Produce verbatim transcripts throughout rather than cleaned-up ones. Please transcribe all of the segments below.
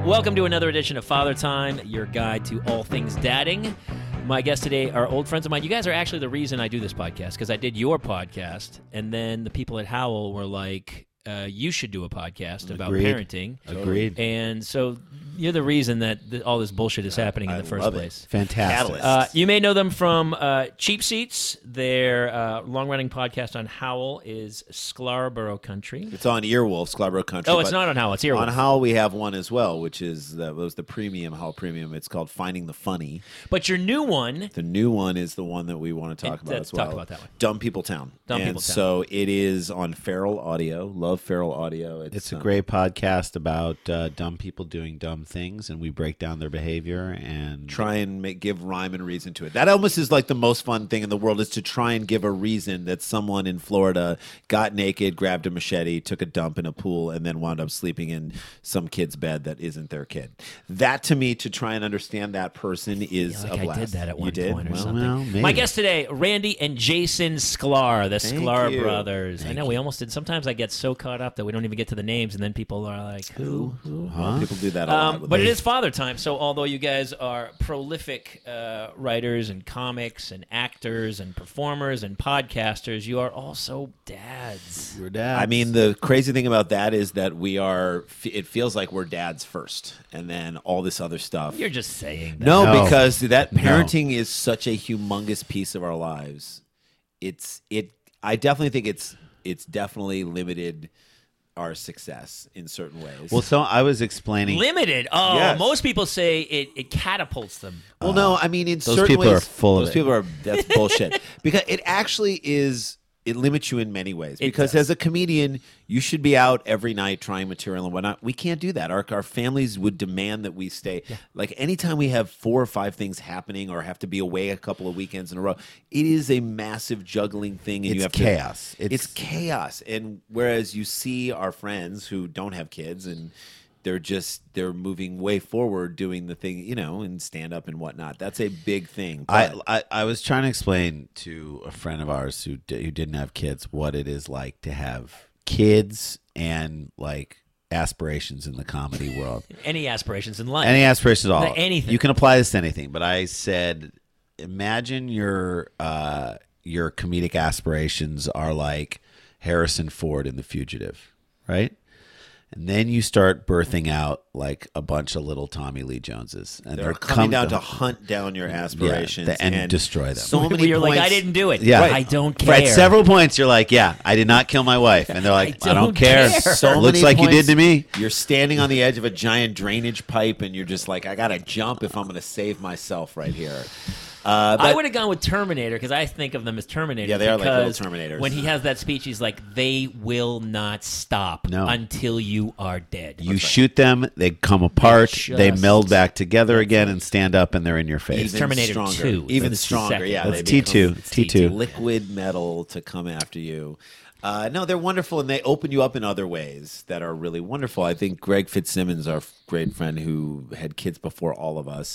Welcome to another edition of Father Time, your guide to all things dadding. My guests today are old friends of mine. You guys are actually the reason I do this podcast, because I did your podcast, and then the people at Howl were like, uh, you should do a podcast about Agreed. parenting. Agreed. And so you're the reason that th- all this bullshit is happening in I the first love it. place. Fantastic. Uh, you may know them from uh, Cheap Seats. Their uh, long-running podcast on Howl is Scarborough Country. It's on Earwolf, Scarborough Country. Oh, it's but not on Howl. It's Earwolf. On Howl, we have one as well, which is the, was the premium Howl Premium. It's called Finding the Funny. But your new one, The new one is the one that we want to talk It- about let's as well. talk about that one. Dumb People Town. Dumb and People Town. so it is on Feral Audio. Love Feral Audio. It's, It's a uh, great podcast about uh, dumb people doing dumb things, and we break down their behavior and Try and make, give rhyme and reason to it. That almost is like the most fun thing in the world, is to try and give a reason that someone in Florida got naked, grabbed a machete, took a dump in a pool, and then wound up sleeping in some kid's bed that isn't their kid. That, to me, to try and understand that person is I feel a like blast. I did that at You one did? point or Well, something. well, maybe. My guests today, Randy and Jason Sklar, the Thank Sklar you. brothers. I know we almost did. Sometimes I get so caught up that we don't even get to the names, and then people are like, who? who? Well, people do that a lot. Um, with but it us. is Father Time, so although you guys are prolific uh, writers and comics and actors and performers and podcasters, you are also dads. your dad. I mean, the crazy thing about that is that we are, it feels like we're dads first, and then all this other stuff. You're just saying that. No, No. because that No. parenting is such a humongous piece of our lives. It's it. I definitely think it's it's definitely limited our success in certain ways. well, so I was explaining. Limited. Oh, Yes. most people say it, it catapults them. well, no, I mean in those certain people ways, are full of those it. people are that's bullshit because it actually is. It limits you in many ways It because does. as a comedian, you should be out every night trying material and whatnot. We can't do that. Our our families would demand that we stay. Like anytime we have four or five things happening or have to be away a couple of weekends in a row, it is a massive juggling thing, and It's you have chaos. To, It's- it's chaos. And whereas you see our friends who don't have kids and they're just they're moving way forward doing the thing, you know, and stand up and whatnot. That's a big thing. I, But- I I was trying to explain to a friend of ours who di- who didn't have kids what it is like to have kids and like aspirations in the comedy world. Any aspirations in life. Any aspirations at all. No, anything. You can apply this to anything. But I said, imagine your uh, your comedic aspirations are like Harrison Ford in The Fugitive, right? And then you start birthing out like a bunch of little Tommy Lee Joneses, and they're they're coming come- down to hunt down your aspirations Yeah, and destroy them. So Where many you're points, like, I didn't do it. Yeah. I don't care. At several points, you're like, "Yeah, I did not kill my wife," and they're like, I "I don't, don't care." care. So Looks many like you points, did to me. You're standing on the edge of a giant drainage pipe, and you're just like, I gotta jump if I'm gonna save myself right here. Uh, I but- would have gone with Terminator because I think of them as Terminator. Yeah, they are like little because Terminators. When he has that speech, he's like, "They will not stop No. until you are dead." You shoot them, they come apart, Just- they meld back together again, and stand up, and they're in your face. even Terminator stronger, two. even It's the stronger. second. Yeah, That's they T two. become It's T T two. two. liquid metal to come after you. Uh, no, they're wonderful, and they open you up in other ways that are really wonderful. I think Greg Fitzsimmons, our great friend who had kids before all of us,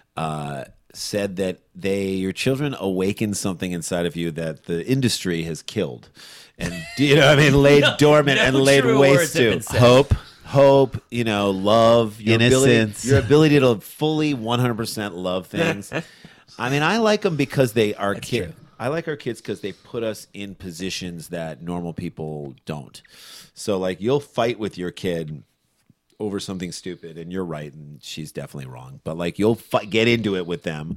uh, said that they your children awaken something inside of you that the industry has killed, and you know, what I mean, laid No- dormant no and laid true waste words have to been said. Hope. hope, you know, love, your Innocence. ability, your ability to fully one hundred percent love things. I mean, I like them because they are kids. true. I like our kids because they put us in positions that normal people don't. So, like, you'll fight with your kid over something stupid, and you're right, and she's definitely wrong. But like, you'll fi- get into it with them,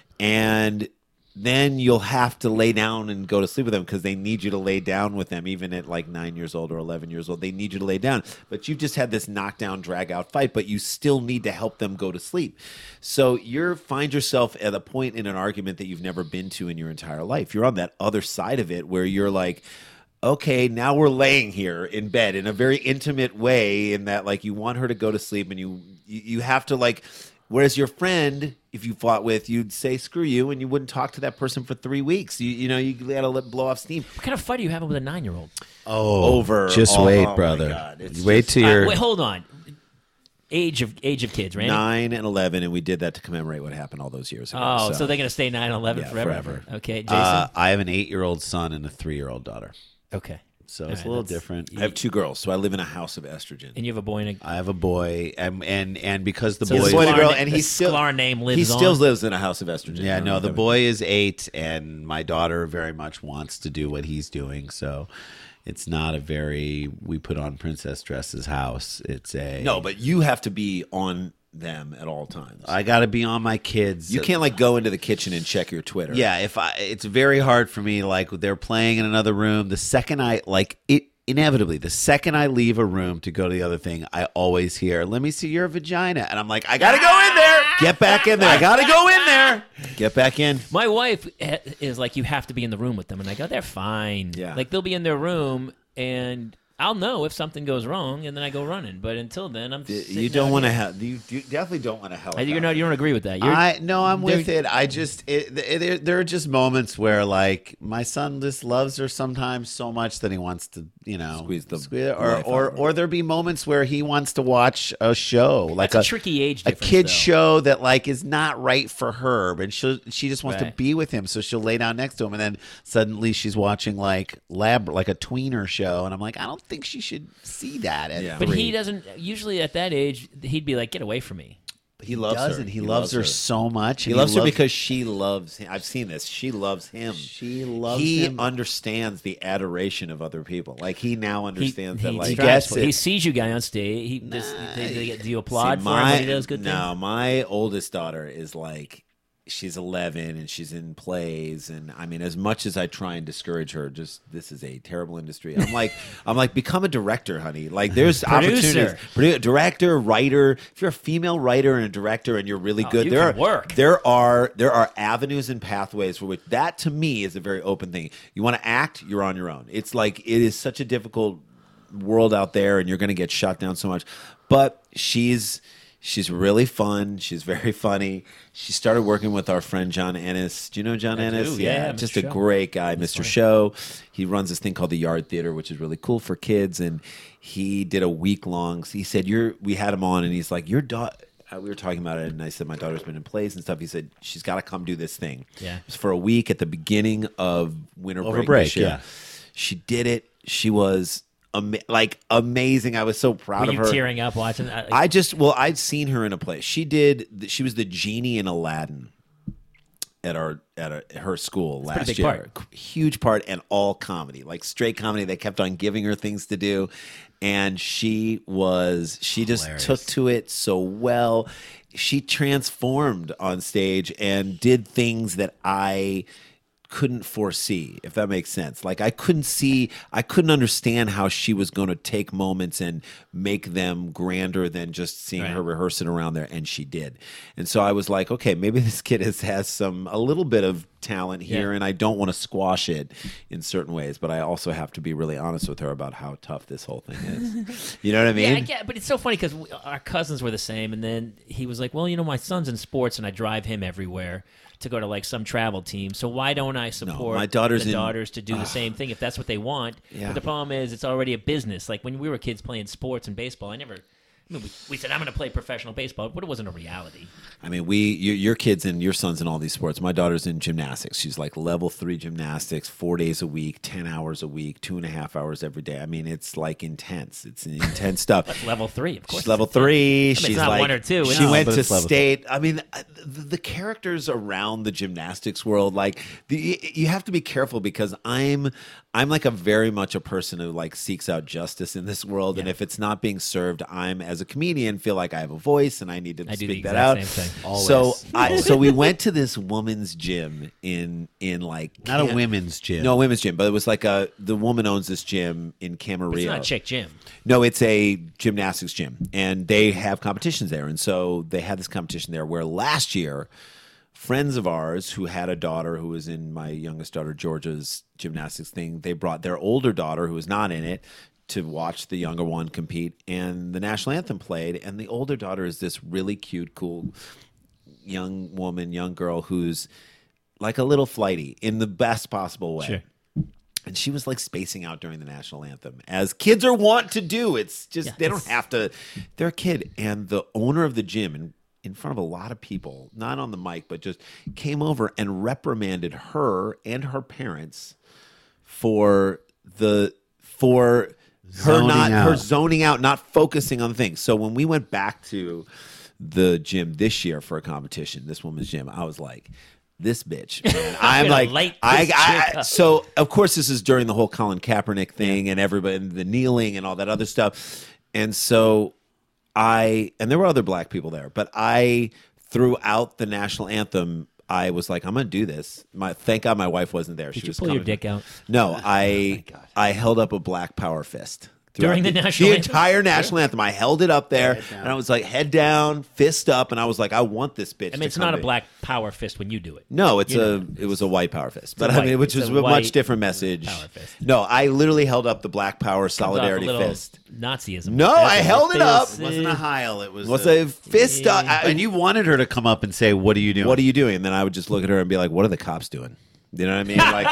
and then you'll have to lay down and go to sleep with them because they need you to lay down with them, even at like nine years old or eleven years old. They need you to lay down, but you've just had this knockdown, drag out fight, but you still need to help them go to sleep. So you find yourself at a point in an argument that you've never been to in your entire life. You're on that other side of it where you're like, okay, now we're laying here in bed in a very intimate way, in that like you want her to go to sleep, and you you, you have to like. Whereas your friend, if you fought with, you'd say screw you, and you wouldn't talk to that person for three weeks. You you know you gotta let blow off steam. What kind of fight are you having with a nine-year-old? Oh, Over Just all- wait, oh my brother. God, it's Wait just- till Uh, you're. wait, hold on. Age of age of kids, Randy. Nine and eleven, and we did that to commemorate what happened all those years ago. Oh, so, they're going to stay nine eleven Yeah, forever. forever. Okay, Jason. uh, I have an eight-year-old son and a three-year-old daughter. okay. so it's Right, a little that's- different. I have two girls, so I live in a house of estrogen. And you have a boy and a I have a boy, and and, and because the So boy, the boy and a girl, Sklar- and the he still Sklar name lives he still on. lives in a house of estrogen. yeah, I don't no, know the if boy is eight, and my daughter very much wants to do what he's doing. So it's not a very we put on princess dresses house. It's a No, but you have to be on them at all times. I got to be on my kids. You can't like go into the kitchen and check your Twitter. Yeah, if I, it's very hard for me. Like they're playing in another room. The second I like it, inevitably, the second I leave a room to go to the other thing, I always hear, "Let me see your vagina," and I'm like, "I gotta go in there. Get back in there. I gotta go in there." Get back in. My wife ha- is like, you have to be in the room with them, and I go, they're fine. Yeah. Like they'll be in their room, and I'll know if something goes wrong, and then I go running. But until then, I'm. You sitting don't out want to here. have. You, you definitely don't want to help. I- You're not. You don't agree with that. You're, I no, I'm with there- it. I just it, it, there, there are just moments where like my son just loves her sometimes so much that he wants to you know Squeeze the it. or life out or of her. or there be moments where he wants to watch a show like That's a tricky age a difference, kid though. show that like is not right for her, but she she just wants to Right. be with him, so she'll lay down next to him, and then suddenly she's watching like lab like a tweener show, and I'm like, I don't think she should see that. At Yeah. But three. he doesn't. Usually at that age, he'd be like, "Get away from me." He loves doesn't. her. He, loves, her, her. so much. He and loves her because she loves him. I've seen this. She loves him. She loves he him. understands the adoration of other people. Like he now He, understands he, that. Like he strives gets for- it. He sees you guy on stage. He does, they- they- do you applaud See, for him when he does good no, things? my oldest daughter is like, she's eleven and she's in plays, and I mean, as much as I try and discourage her, just this is a terrible industry. I'm like, I'm like, become a director, honey. Like, there's Producer. opportunities. Produ- Director, writer. If you're a female writer and a director and you're really Oh, good, you there can are work. there are there are avenues and pathways for which that to me is a very open thing. You want to act, you're on your own. It's like it is such a difficult world out there, and you're going to get shut down so much. But she's she's really fun. She's very funny. She started working with our friend John Ennis. Do you know John I Ennis? do, yeah, just Mister a Show. great guy, Mister Show. He runs this thing called the Yard Theater, which is really cool for kids. And he did a week long. He said, "You're." We had him on, and he's like, "Your daughter." We were talking about it, and I said my daughter's been in plays and stuff. He said she's got to come do this thing. Yeah. It was for a week at the beginning of winter Over break. break, this year. yeah. She did it. She was ama- like amazing. I was so proud Were of you her. tearing up watching that? I just well, I'd seen her in a play. She did. She was the genie in Aladdin at our at a, her school last pretty big year. part. Huge part, and all comedy, like straight comedy. They kept on giving her things to do, and she was she just Hilarious. took to it so well. She transformed on stage and did things that I couldn't foresee, if that makes sense. Like I couldn't see, I couldn't understand how she was going to take moments and make them grander than just seeing Right. her rehearsing around there, and she did. And so I was like, okay, maybe this kid has, has some a little bit of talent here, Yeah. and I don't want to squash it in certain ways, but I also have to be really honest with her about how tough this whole thing is. You know what I mean? Yeah, I get, but it's so funny because our cousins were the same, and then he was like, "Well, you know, my son's in sports, and I drive him everywhere to go to like some travel team. So why don't I support my daughter's the in- daughters to do the same thing if that's what they want?" Yeah. But the problem is, it's already a business. Like when we were kids playing sports and baseball, I never. I mean, we, we said I'm going to play professional baseball, but it wasn't a reality. I mean, we your, your kids and your son's in all these sports. My daughter's in gymnastics. She's like level three gymnastics, four days a week, ten hours a week, two and a half hours every day. I mean, it's like intense. It's intense stuff. That's level three, of course. She's level three. it's She's not like one or two. She No, went but to it's level state. I mean, uh, the, the characters around the gymnastics world, like the, you have to be careful because I'm I'm like a very much a person who like seeks out justice in this world, and if it's not being served, I'm as a comedian feel like I have a voice and I need to I do the speak that exact out. same thing. Always. So I so we went to this woman's gym in in like Not a Cam- women's gym. No, women's gym, but it was like a the woman owns this gym in Camarillo. It's not a chick gym. No, it's a gymnastics gym, and they have competitions there. And so they had this competition there where last year, friends of ours who had a daughter who was in my youngest daughter Georgia's gymnastics thing, they brought their older daughter who was not in it to watch the younger one compete. And the national anthem played, and the older daughter is this really cute, cool young woman, young girl who's like a little flighty in the best possible way. Sure. And she was like spacing out during the national anthem, as kids are wont to do. It's just, Yeah, they don't it's- have to. They're a kid. And the owner of the gym, in, in front of a lot of people, not on the mic, but just came over and reprimanded her and her parents for the for her Zoning not out. her zoning out, not focusing on things. So when we went back to the gym this year for a competition, this woman's gym, I was like, this bitch, man. I'm gonna like, light I, this I, chick I up. so of course this is during the whole Colin Kaepernick thing and everybody, and the kneeling and all that other stuff. And so I, and there were other black people there, but I, throughout the national anthem, I was like, I'm going to do this. My, thank God my wife wasn't there. Did she you was pull your coming. dick out? No, I, I held up a black power fist. During throughout the national the anthem? entire national anthem. I held it up there, Head down. and I was like, head down, fist up, and I was like, I want this bitch I mean, to it's come not a in. black power fist when you do it. No, it's You a know, it was a white power fist, but a I white- mean, which it's is a a, white much different message. power fist. No, I literally held up the black power Comes off a solidarity little fist. Nazism. No, That's I a held it up. fist. It wasn't a heil. It was, Was a, a fist up? I- and you wanted her to come up and say, "What are you doing?" What are you doing? And then I would just look at her and be like, what are the cops doing? You know what I mean? Like,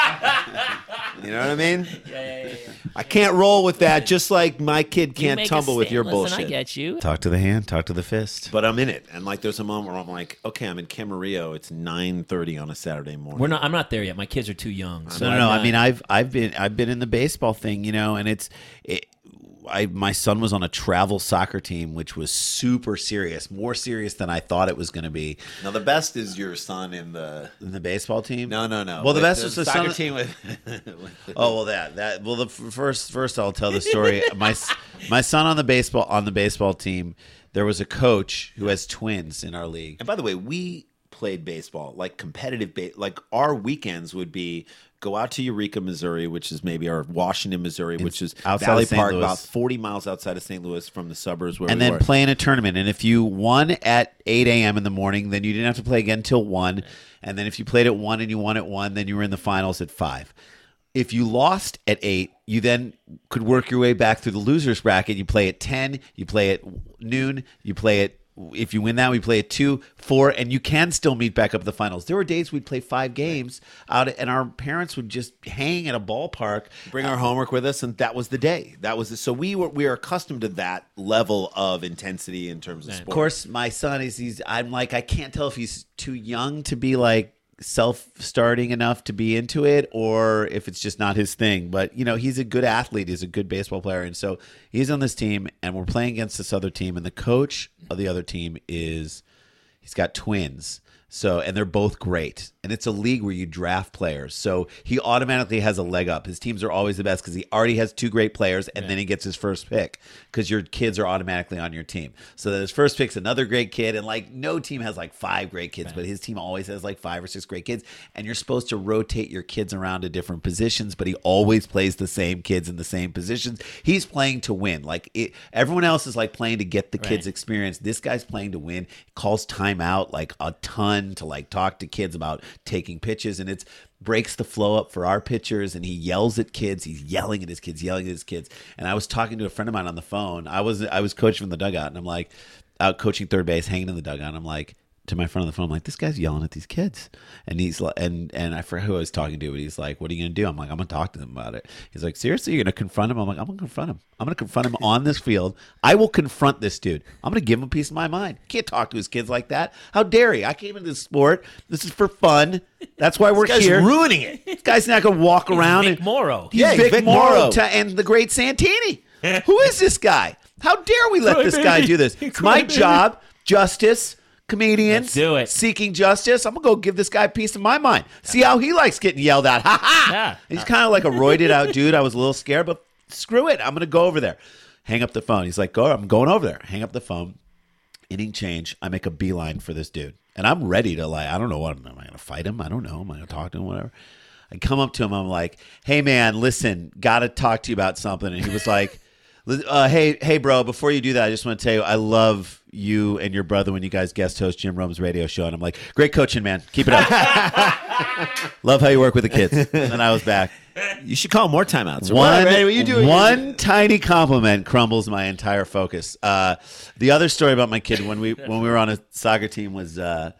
you know what I mean? Yeah, yeah, yeah, yeah. I can't roll with that, just like my kid You can't make a tumble with stand. your Listen, bullshit. I get you. Talk to the hand. Talk to the fist. But I'm in it. And like there's a moment where I'm like, okay, I'm in Camarillo. It's nine thirty on a Saturday morning. We're not. I'm not there yet. My kids are too young. So no, no, I'm no. not- I mean, I've I've been I've been in the baseball thing, you know, and it's. It, I, my son was on a travel soccer team, which was super serious, more serious than I thought it was going to be. Now the best is your son in the In the baseball team, No, no, no. Well, the With best is the soccer son. team with, with Oh well, that that well the f- first first I'll tell the story. my s- my son on the baseball on the baseball team, there was a coach who has twins in our league. And by the way, we played baseball, like competitive ba- like our weekends would be go out to Eureka, Missouri, which is maybe our Washington, Missouri, which is outside Valley of Saint Park, Louis. about forty miles outside of Saint Louis from the suburbs where And we then were. play in a tournament. And if you won at eight a.m. in the morning, then you didn't have to play again till one. And then if you played at one and you won at one, then you were in the finals at five. If you lost at eight, you then could work your way back through the losers bracket. You play at ten, you play at noon, you play at, if you win that, we play at two, four, and you can still meet back up at the finals. There were days we'd play five games out, and our parents would just hang at a ballpark. bring our homework with us, and that was the day. That was the, so we were we are accustomed to that level of intensity in terms of sport. Of course, my son is he's. I'm like I can't tell if he's too young to be like self-starting enough to be into it, or if it's just not his thing. But you know, he's a good athlete. He's a good baseball player, and so he's on this team, and we're playing against this other team, and the coach of the other team is he's got twins. So, and they're both great. And it's a league where you draft players. So he automatically has a leg up. His teams are always the best because he already has two great players, and then he gets his first pick because your kids are automatically on your team. So that his first pick's another great kid. And like no team has like five great kids, but his team always has like five or six great kids. And you're supposed to rotate your kids around to different positions, but he always plays the same kids in the same positions. He's playing to win. Like it, everyone else is like playing to get the kids' Right. experience. This guy's playing to win. He calls timeout like a ton to like talk to kids about taking pitches, and it's breaks the flow up for our pitchers, and he yells at kids. He's yelling at his kids, yelling at his kids. And I was talking to a friend of mine on the phone. I was I was coaching from the dugout, and I'm like out coaching third base, hanging in the dugout. And I'm like to my friend on the phone, I'm like, this guy's yelling at these kids, and he's like, and and I forget who I was talking to, but he's like, what are you gonna do? I'm like, I'm gonna talk to them about it. He's like, seriously, you're gonna confront him? I'm like, I'm gonna confront him. I'm gonna confront him on this field. I will confront this dude. I'm gonna give him a piece of my mind. Can't talk to his kids like that. How dare he? I came into this sport. This is for fun. That's why we're This guy's here. ruining it. This guy's not gonna walk around Vic and Morrow. He's Yeah, he's Vic, Vic Morrow, Morrow. to, and the great Santini. Who is this guy? How dare we let this guy do this? It's my job, justice, comedians, Let's do it. seeking justice. I'm gonna go give this guy a piece of my mind. See how he likes getting yelled at. Ha ha. Yeah. He's kind of like a roided out dude. I was a little scared, but screw it. I'm gonna go over there. Hang up the phone. He's like, go. I'm going over there. Hang up the phone. Inning change. I make a beeline for this dude, and I'm ready to like. I don't know what. Am I gonna fight him? I don't know. Am I gonna talk to him? Whatever. I come up to him. I'm like, hey man, listen, gotta talk to you about something. And he was like, uh, hey, hey, bro, before you do that, I just want to tell you, I love you and your brother when you guys guest host Jim Rome's radio show. And I'm like, great coaching, man. Keep it up. Love how you work with the kids. And then I was back. You should call more timeouts. One, What, what you doing? one tiny compliment crumbles my entire focus. Uh, the other story about my kid when we when we were on a soccer team was uh,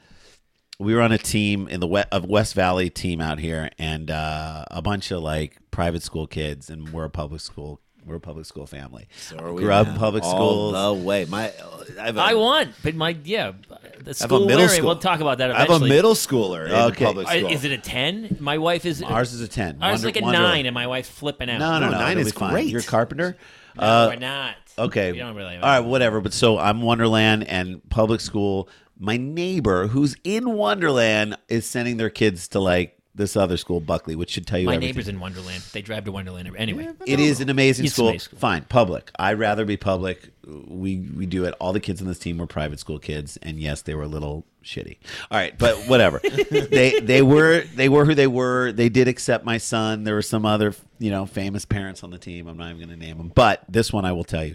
we were on a team in the West, of West Valley team out here, and uh, a bunch of like private school kids, and we're a public school. We're a public school family. So are we Grew up in now. public All schools. the way. My, I, have a- I won, but my yeah, the school middle we're in, school. we'll talk about that I have eventually. a middle schooler in Okay. public Are- school. Is it a ten? My wife is. Ours is a ten. Ours is Wonder- like a Wonderland. nine, and my wife's flipping out. No, no, No, no. nine it'll is be fine. great. You're a carpenter. No, Uh, we're not. Okay. We don't really. All right, whatever. But so I'm Wonderland and public school. My neighbor, who's in Wonderland, is sending their kids to like this other school, Buckley, which should tell you My everything. neighbor's in Wonderland. They drive to Wonderland every- anyway. It is an amazing It's school. amazing school. Fine, public. I'd rather be public. We we do it. All the kids on this team were private school kids, and yes, they were a little shitty. All right, but whatever. they they were they were who they were. They did accept my son. There were some other you know famous parents on the team. I'm not even going to name them, but this one I will tell you.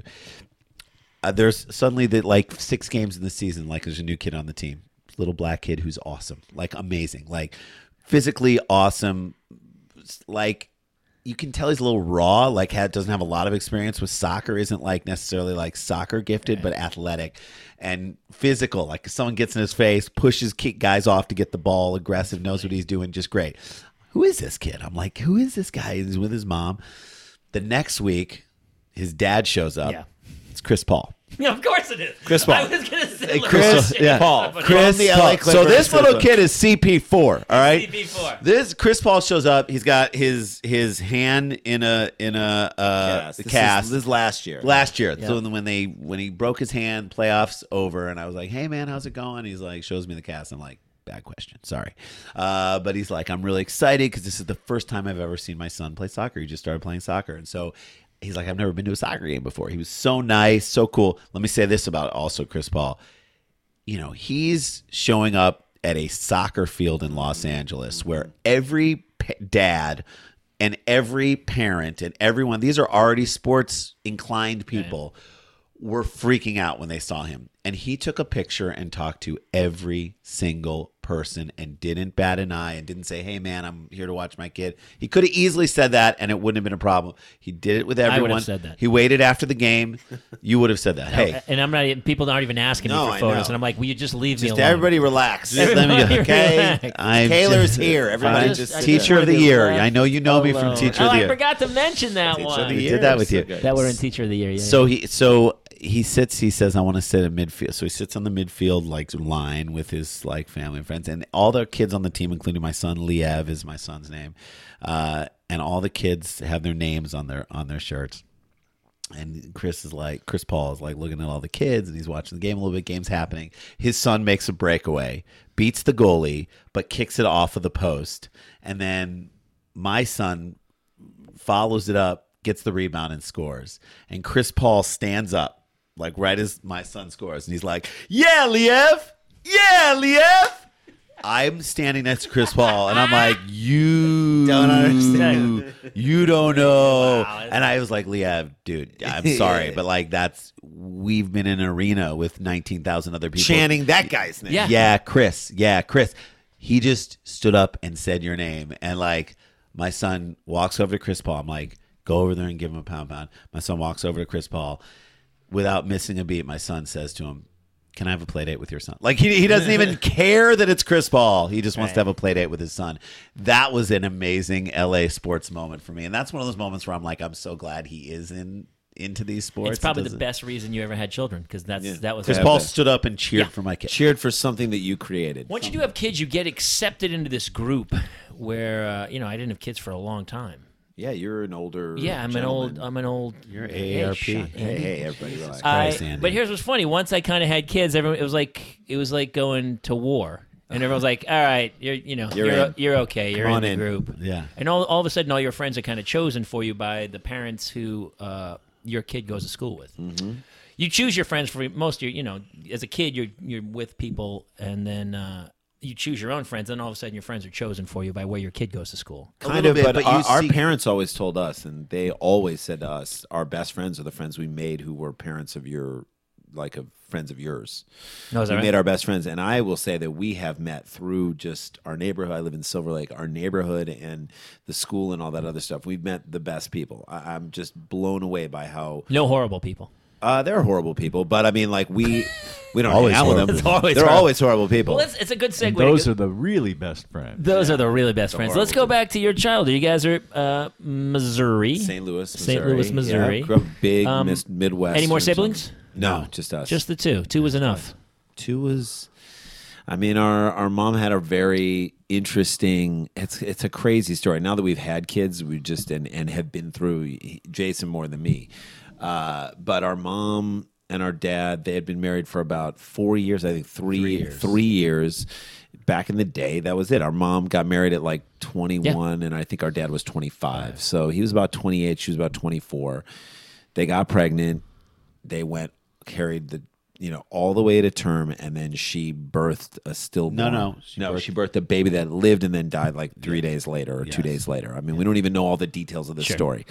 Uh, there's suddenly the like six games in the season. Like there's a new kid on the team, little black kid who's awesome, like amazing, like physically awesome, like. You can tell he's a little raw, like had, doesn't have a lot of experience with soccer, isn't like necessarily like soccer gifted, but athletic and physical. Like if someone gets in his face, pushes kick guys off to get the ball, aggressive, knows what he's doing, just great. Who is this kid? I'm like, who is this guy? He's with his mom. The next week, his dad shows up. Yeah. It's Chris Paul. Yeah, of course it is. Chris Paul. I was going to say Chris, LeBron yeah. Paul. James. Chris the L A Paul. So Clippers. this little kid is C P four. All right, C P four. This Chris Paul shows up. He's got his his hand in a in a uh, Yes, this cast. is- this is last year. Last year, Yeah. so when they when he broke his hand, playoffs over, and I was like, "Hey man, how's it going?" He's like, shows me the cast. I'm like, "Bad question, sorry," uh, but he's like, "I'm really excited because this is the first time I've ever seen my son play soccer. He just started playing soccer, and so." He's like, I've never been to a soccer game before. He was so nice, so cool. Let me say this about also Chris Paul. You know, he's showing up at a soccer field in Los Angeles where every pa- dad and every parent and everyone, these are already sports inclined people, were freaking out when they saw him. And he took a picture and talked to every single person and didn't bat an eye and didn't say, hey, man, I'm here to watch my kid. He could have easily said that and it wouldn't have been a problem. He did it with I would have everyone. said that. He waited after the game. You would have said that. Hey, And I'm not. even- People aren't even asking No, me I for photos, know. and I'm like, "Will you just leave me Just alone?" everybody relax. Just let me go. Everybody Okay. relax. I'm Taylor's just- here. Everybody I just, just- I sit just Teacher there. of the wanted to year. laugh I know you know me from alone. Teacher oh, of the I Year. forgot to mention that Teacher one. of the We year. did that with So you. good. That we're in Teacher of the Year. Yeah. So he so he sits. He says, "I want to sit at midfield." So he sits on the midfield like line with his like family and friends, and all the kids on the team, including my son Liev, is my son's name, uh, and all the kids have their names on their on their shirts. And Chris is like, Chris Paul is like looking at all the kids, and he's watching the game a little bit. Game's happening. His son makes a breakaway, beats the goalie, but kicks it off of the post, and then my son follows it up, gets the rebound, and scores. And Chris Paul stands up, like right as my son scores, and he's like, "Yeah, Liev! Yeah, Liev!" I'm standing next to Chris Paul, and I'm like, "You Don't understand. You don't know." Wow. And I was like, "Liev, dude, I'm sorry, but like that's we've been in an arena with nineteen thousand other people Chanting that guy's name. Yeah. yeah, Chris. Yeah, Chris. He just stood up and said your name. And like my son walks over to Chris Paul. I'm like, go over there and give him a pound pound. My son walks over to Chris Paul. Without missing a beat, my son says to him, "Can I have a play date with your son?" Like he, he doesn't even care that it's Chris Paul. He just wants to Right. have a play date with his son. That was an amazing L A sports moment for me. And that's one of those moments where I'm like, I'm so glad he is in into these sports. it's probably It the doesn't- best reason you ever had children because that's Yeah. that was Chris Yeah, Paul but- stood up and cheered Yeah. for my kid. Cheered for something that you created. Once you do have kids, you get accepted into this group where uh, you know I didn't have kids for a long time. Yeah, you're an older. Yeah, I'm gentleman. an old. I'm an old. You're Hey, A A R P. shut- Hey, hey, everybody, relax. I, Christ, Andy. but here's what's funny. Once I kind of had kids, everyone it was like it was like going to war, and everyone was like, "All right, you're you know You're you're in. you're okay. You're Come in on the in." group." Yeah. And all all of a sudden, all your friends are kind of chosen for you by the parents who uh, your kid goes to school with. Mm-hmm. You choose your friends for most of your you know as a kid you're you're with people, and then uh, you choose your own friends, and all of a sudden your friends are chosen for you by where your kid goes to school. A Kind little of, bit, but, but you our, our see- parents always told us, and they always said to us, our best friends are the friends we made who were parents of your, like, of friends of yours. No, is that we right? made our best friends, and I will say that we have met through just our neighborhood. I live in Silver Lake, our neighborhood, and the school, and all that other stuff. We've met the best people. I, I'm just blown away by how No horrible people. uh, they're horrible people, but I mean, like we we don't Always hang out with them. horrible. It's always they're horrible. always horrible people. Well, it's, it's a good segue. And to those go- are the really best friends. Those are the really best friends. Let's go horrible back to your childhood. You guys are uh, Missouri. Saint Louis, Saint Missouri. Louis, Missouri. Yeah, grew up big Um, mis- Midwest. Any more or something. siblings? No, just us. Just the two. Two was enough. two was I mean, our, our mom had a very interesting. It's it's a crazy story. Now that we've had kids, we just and, and have been through Jason more than me. Uh, but our mom and our dad, they had been married for about four years. I think three Three years. Three years. Back in the day, that was it. Our mom got married at like twenty-one, yeah. and I think our dad was twenty-five. Right. So he was about twenty-eight. She was about twenty-four. They got pregnant. They went carried the. You know, all the way to term, and then she birthed a stillborn. No, no, she no. Birthed, she birthed a baby that lived and then died like three yeah. days later or yes. two days later. I mean, yeah. we don't even know all the details of the sure. story.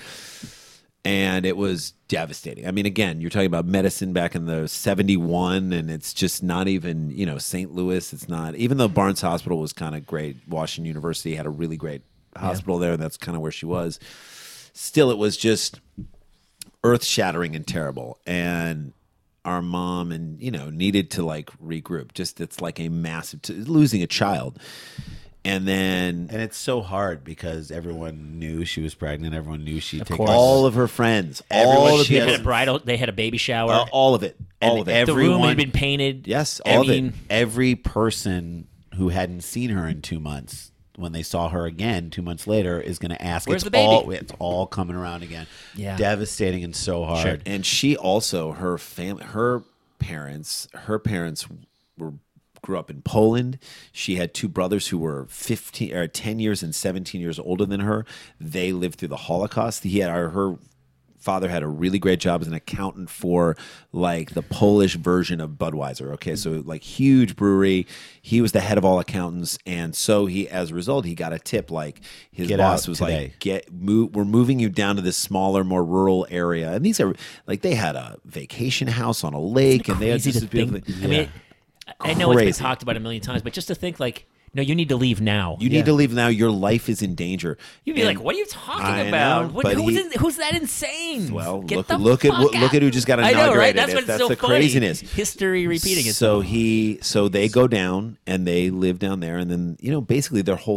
And it was devastating. I mean, again, you're talking about medicine back in the seventy-one, and it's just not even, you know, Saint Louis. It's not, even though Barnes Hospital was kind of great, Washington University had a really great hospital yeah. there. That's kind of where she was. Still, it was just earth-shattering and terrible. And our mom and, you know, needed to like regroup. Just, it's like a massive, t- losing a child. And then, and it's so hard because everyone knew she was pregnant. Everyone knew she'd take all of her friends. Everyone, all of she the had a bridal. They had a baby shower. Uh, all of it. All and of it. Everyone, the room had been painted. Yes, all I mean, of it. Every person who hadn't seen her in two months, when they saw her again two months later, is going to ask. Where's it's the baby? All, it's all coming around again. Yeah, devastating and so hard. Sure. And she also, her family, her parents, her parents were. grew up in Poland. She had two brothers who were fifteen or ten years and seventeen years older than her. They lived through the Holocaust. He had her father had a really great job as an accountant for like the Polish version of Budweiser. Okay, so like huge brewery. He was the head of all accountants, and so he, as a result, he got a tip. Like his Get boss out was today. like, "Get move. We're moving you down to this smaller, more rural area." And these are like they had a vacation house on a lake, and they had crazy this to beautiful. think. I mean, I know Crazy. it's been talked about a million times, but just to think like, no, you need to leave now. You Yeah. need to leave now. Your life is in danger. You'd be And like, "What are you talking I about? know, What, but who's, he- in, who's that insane?" Well, Get look the look at fuck look out. at who just got I inaugurated. know, right? That's It. what's That's so the funny. craziness. History repeating itself. So he, so they go down and they live down there, and then you know, basically their whole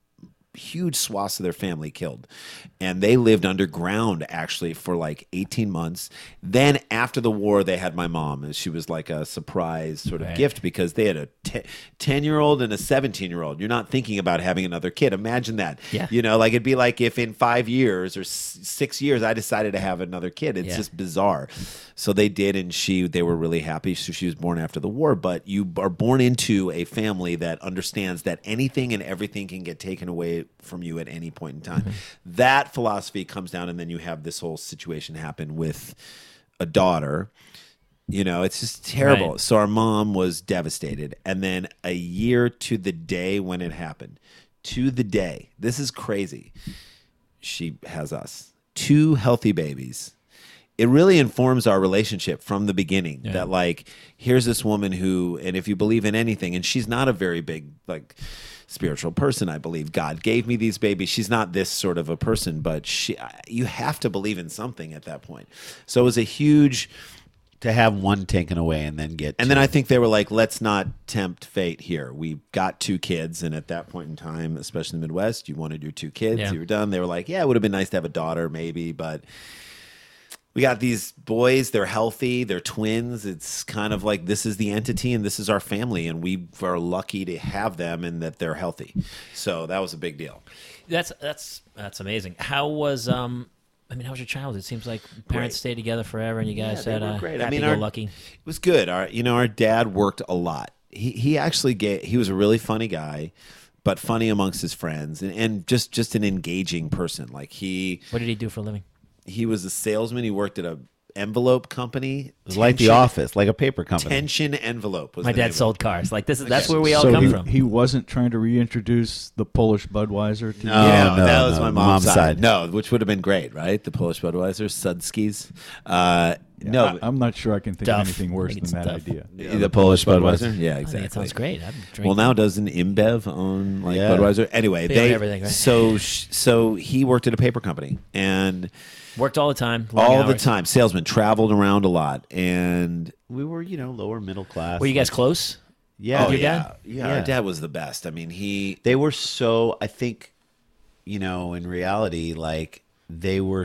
huge swaths of their family killed, and they lived underground actually for like eighteen months. Then after the war, they had my mom, and she was like a surprise sort of Right. gift because they had a ten year old and a seventeen year old. You're not thinking about having another kid. Imagine that. Yeah. You know, like it'd be like if in five years or s- six years I decided to have another kid. It's Yeah. just bizarre. So they did, and she they were really happy. So she was born after the war. But you are born into a family that understands that anything and everything can get taken away from you at any point in time. Mm-hmm. That philosophy comes down, and then you have this whole situation happen with a daughter. You know, it's just terrible. Right. So our mom was devastated. And then a year to the day when it happened, to the day, this is crazy. She has us, two healthy babies. It really informs our relationship from the beginning Yeah. that like, here's this woman who, and if you believe in anything, and she's not a very big, like, spiritual person, I believe. God gave me these babies. She's not this sort of a person, but she, you have to believe in something at that point. So it was a huge, to have one taken away and then get and two. then I think they were like, let's not tempt fate here. We got two kids, and at that point in time, especially in the Midwest, you wanted your two kids. Yeah. You were done. They were like, yeah, it would have been nice to have a daughter, maybe, but we got these boys. They're healthy. They're twins. It's kind of like this is the entity, and this is our family, and we are lucky to have them, and that they're healthy. So that was a big deal. That's that's that's amazing. How was um? I mean, how was your childhood? It seems like parents Great. stayed together forever, and you guys Yeah, had they were a great. I happy mean, go our- lucky. It was good. Our, you know, our dad worked a lot. He he actually gave, he was a really funny guy, but funny amongst his friends, and, and just just an engaging person. Like he What did he do for a living? he was a salesman. He worked at a envelope company. It was like the Tension- office, like a paper company. Tension Envelope was My the name dad of sold it. cars. Like this is that's Okay. where we all so come he, from. he wasn't trying to reintroduce the Polish Budweiser to No. you? Yeah, no, that was no, my mom's, mom's side. side. No, which would have been great, right? The Polish Budweiser, Sudskis. Uh, Yeah, no, I, I'm not sure I can think Duff. of anything worse I think than it's that Duff. idea. the, the Polish Budweiser. Yeah, I exactly. think it sounds great. I'm drinking. Well, now doesn't InBev own like Yeah. Budweiser? Anyway, They they, own everything, right? so sh- so he worked at a paper company and worked all the time, long all the hours. time. Salesman, traveled around a lot, and We were, you know, lower middle class. Were you guys close? Yeah, oh your yeah, dad? yeah, Yeah. our dad was the best. I mean, he They were so. I think, you know, in reality, like they were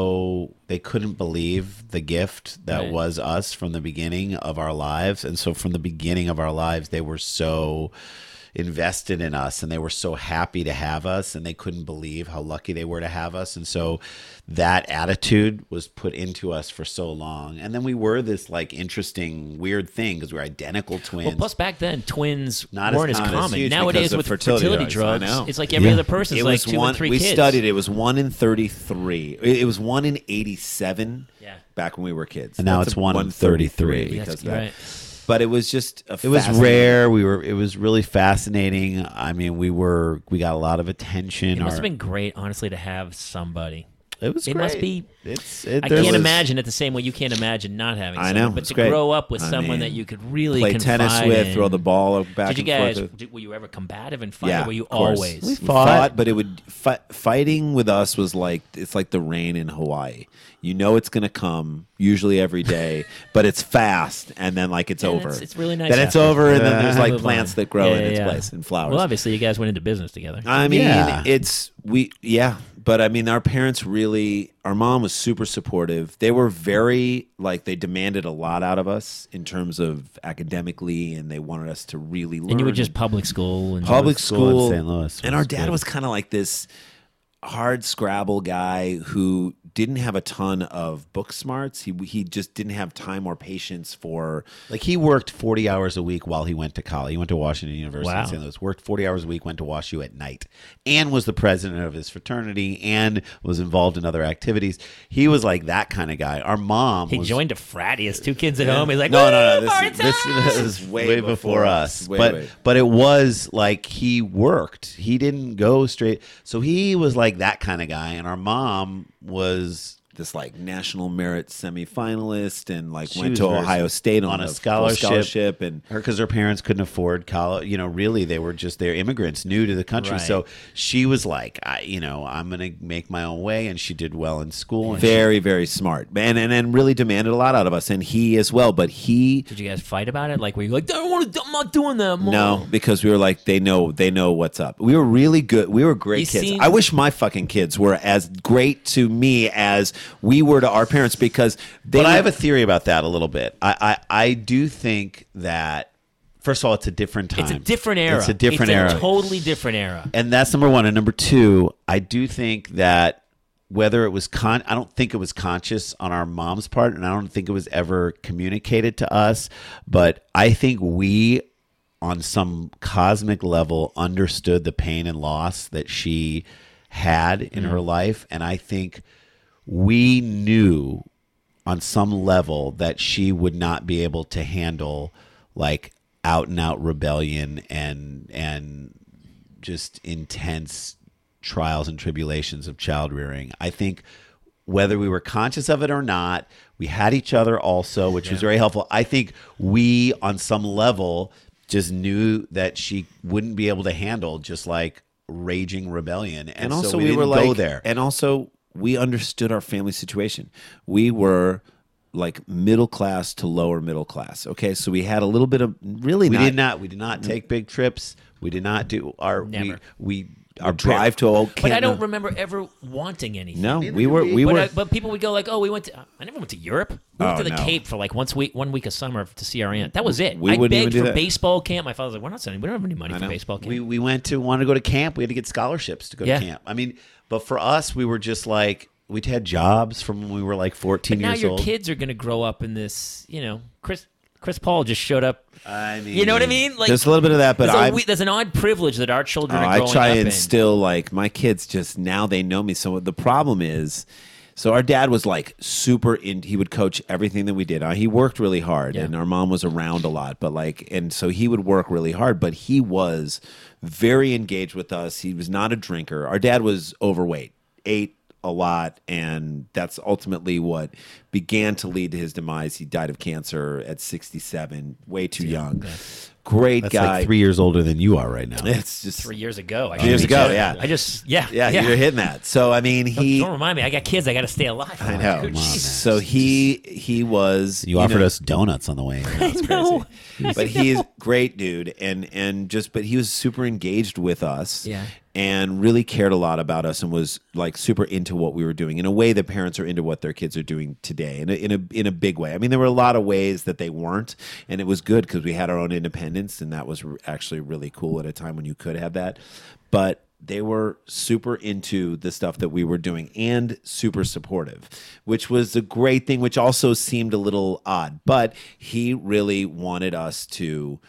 so they couldn't believe the gift that Right. was us from the beginning of our lives. And so from the beginning of our lives, they were so invested in us and they were so happy to have us and they couldn't believe how lucky they were to have us. And so that attitude was put into us for so long. And then we were this like interesting, weird thing because we were identical twins. Well, plus back then, twins Not as- weren't as, not as common. huge Nowadays, because of with fertility fertility, drugs. I drugs, know. it's like every Yeah. other person's It like was two one. and three we kids. studied. It was one in thirty-three. It, it was one in eighty-seven. Yeah. Back when we were kids, And now That's it's a one in thirty-three. because That's of that. right. But it was just a It was fascinating- rare. We were. It was really fascinating. I mean, we were. We got a lot of attention. It must Our- have been great, honestly, to have somebody. It was. It great. must be- It's. It, I there can't was- imagine it the same way you can't imagine not having. I someone, know, but it's to great. grow up with I someone mean, that you could really play confide tennis with, in. throw the ball back Did you and guys? forth. did- Were you ever combative and fight? Yeah, or were you of course. always? We We fought. fought, but it would fi- fighting with us was like it's like the rain in Hawaii. You know it's going to come usually every day, but it's fast, and then like it's And over. it's- it's really nice Then it's after. over, and then Yeah. there's like Move plants on. that grow Yeah, in yeah, its yeah. place and flowers. Well, obviously, you guys went into business together. I mean, Yeah. it's we yeah, but I mean, our parents really. Our mom was super supportive. They were very like they demanded a lot out of us in terms of academically, and they wanted us to really learn. and you were just public school and public school in school, Saint Louis and was our dad good. was kind of like this hard Scrabble guy who didn't have a ton of book smarts. He he just didn't have time or patience for. Like he worked forty hours a week while he went to college. He went to Washington University Wow. in Saint Louis. Worked forty hours a week. Went to WashU at night, and was the president of his fraternity, and was involved in other activities. He was like that kind of guy. Our mom. he was, joined a frat. He has two kids at home. He's like, No, "Woo, no, no. This, party is, this, time!" this is way, way before us. Way, but way. but it was like he worked. He didn't go straight. So he was like that kind of guy, and our mom was this like national merit semifinalist and like She went was to very- Ohio State on, on a full scholarship. scholarship and her because her parents couldn't afford college. You know, really, they were just they're immigrants new to the country. Right. So she was like, I, you know, I'm gonna make my own way, and she did well in school. And very very smart and, and and really demanded a lot out of us and he as well. But he Did you guys fight about it? Like, were you like, I don't want to, I'm not doing that, Mom. no, because we were like they know they know what's up. We were really good. We were great You kids. seem- I wish my fucking kids were as great to me as we were to our parents because they. But I were- have a theory about that a little bit. I, I, I do think that first of all, it's a different time. It's a different era. It's a different It's era. a totally different era. And that's number one. And number two, I do think that whether it was con, I don't think it was conscious on our mom's part, and I don't think it was ever communicated to us. But I think we, on some cosmic level, understood the pain and loss that she had in her life, and I think we knew on some level that she would not be able to handle like out and out rebellion and and just intense trials and tribulations of child rearing. I think whether we were conscious of it or not, we had each other also, which was very helpful. I think we on some level just knew that she wouldn't be able to handle just like raging rebellion. And, and also so we, we, didn't were like go there. and also we understood our family situation. We were like middle class to lower middle class. Okay, so we had a little bit of really we not, did not we did not take big trips. We did not do our Never. we we our drive to old. But I don't remember ever wanting anything. No, we were we but, were. I, but people would go like, "Oh, we went to." I never went to Europe. We went Oh, to the no. Cape for like once week, one week of summer to see our aunt. That was it. We I wouldn't even begged do for that. baseball camp. My father was like, "We're not sending. We don't have any money I for know. baseball camp." we we went to want to go to camp. We had to get scholarships to go Yeah. to camp. I mean, but for us, we were just like we'd had jobs from when we were like fourteen but now years your old. kids are going to grow up in this. You know, Chris Chris Paul just showed up. I mean, You know what I mean? Like There's a little bit of that, but there's, a I we- there's an odd privilege that our children Oh, are I growing try up and in. still like my kids just now they know me. So the problem is, so our dad was like super in. He would coach everything that we did. Uh, he worked really hard, Yeah. and our mom was around a lot. But like, and so he would work really hard. But he was very engaged with us. He was not a drinker. Our dad was overweight, ate a lot, and that's ultimately what began to lead to his demise. He died of cancer at sixty-seven, way too young. great That's guy. like three years older than you are right now. It's just Three years ago. I Three years should ago, be- yeah. I just, yeah. yeah, you're hitting that. So I mean, Don't, he. don't remind me. I got kids. I got to stay alive. I know. Dude, Come on, jeez. So he he was. You offered know, us donuts on the way. That's know. crazy. but he is great, dude, and and just but he was super engaged with us. Yeah. And really cared a lot about us and was like super into what we were doing in a way that parents are into what their kids are doing today in a, in a in a big way. I mean, there were a lot of ways that they weren't, and it was good because we had our own independence, and that was re- actually really cool at a time when you could have that. But they were super into the stuff that we were doing and super supportive, which was a great thing, which also seemed a little odd. But he really wanted us to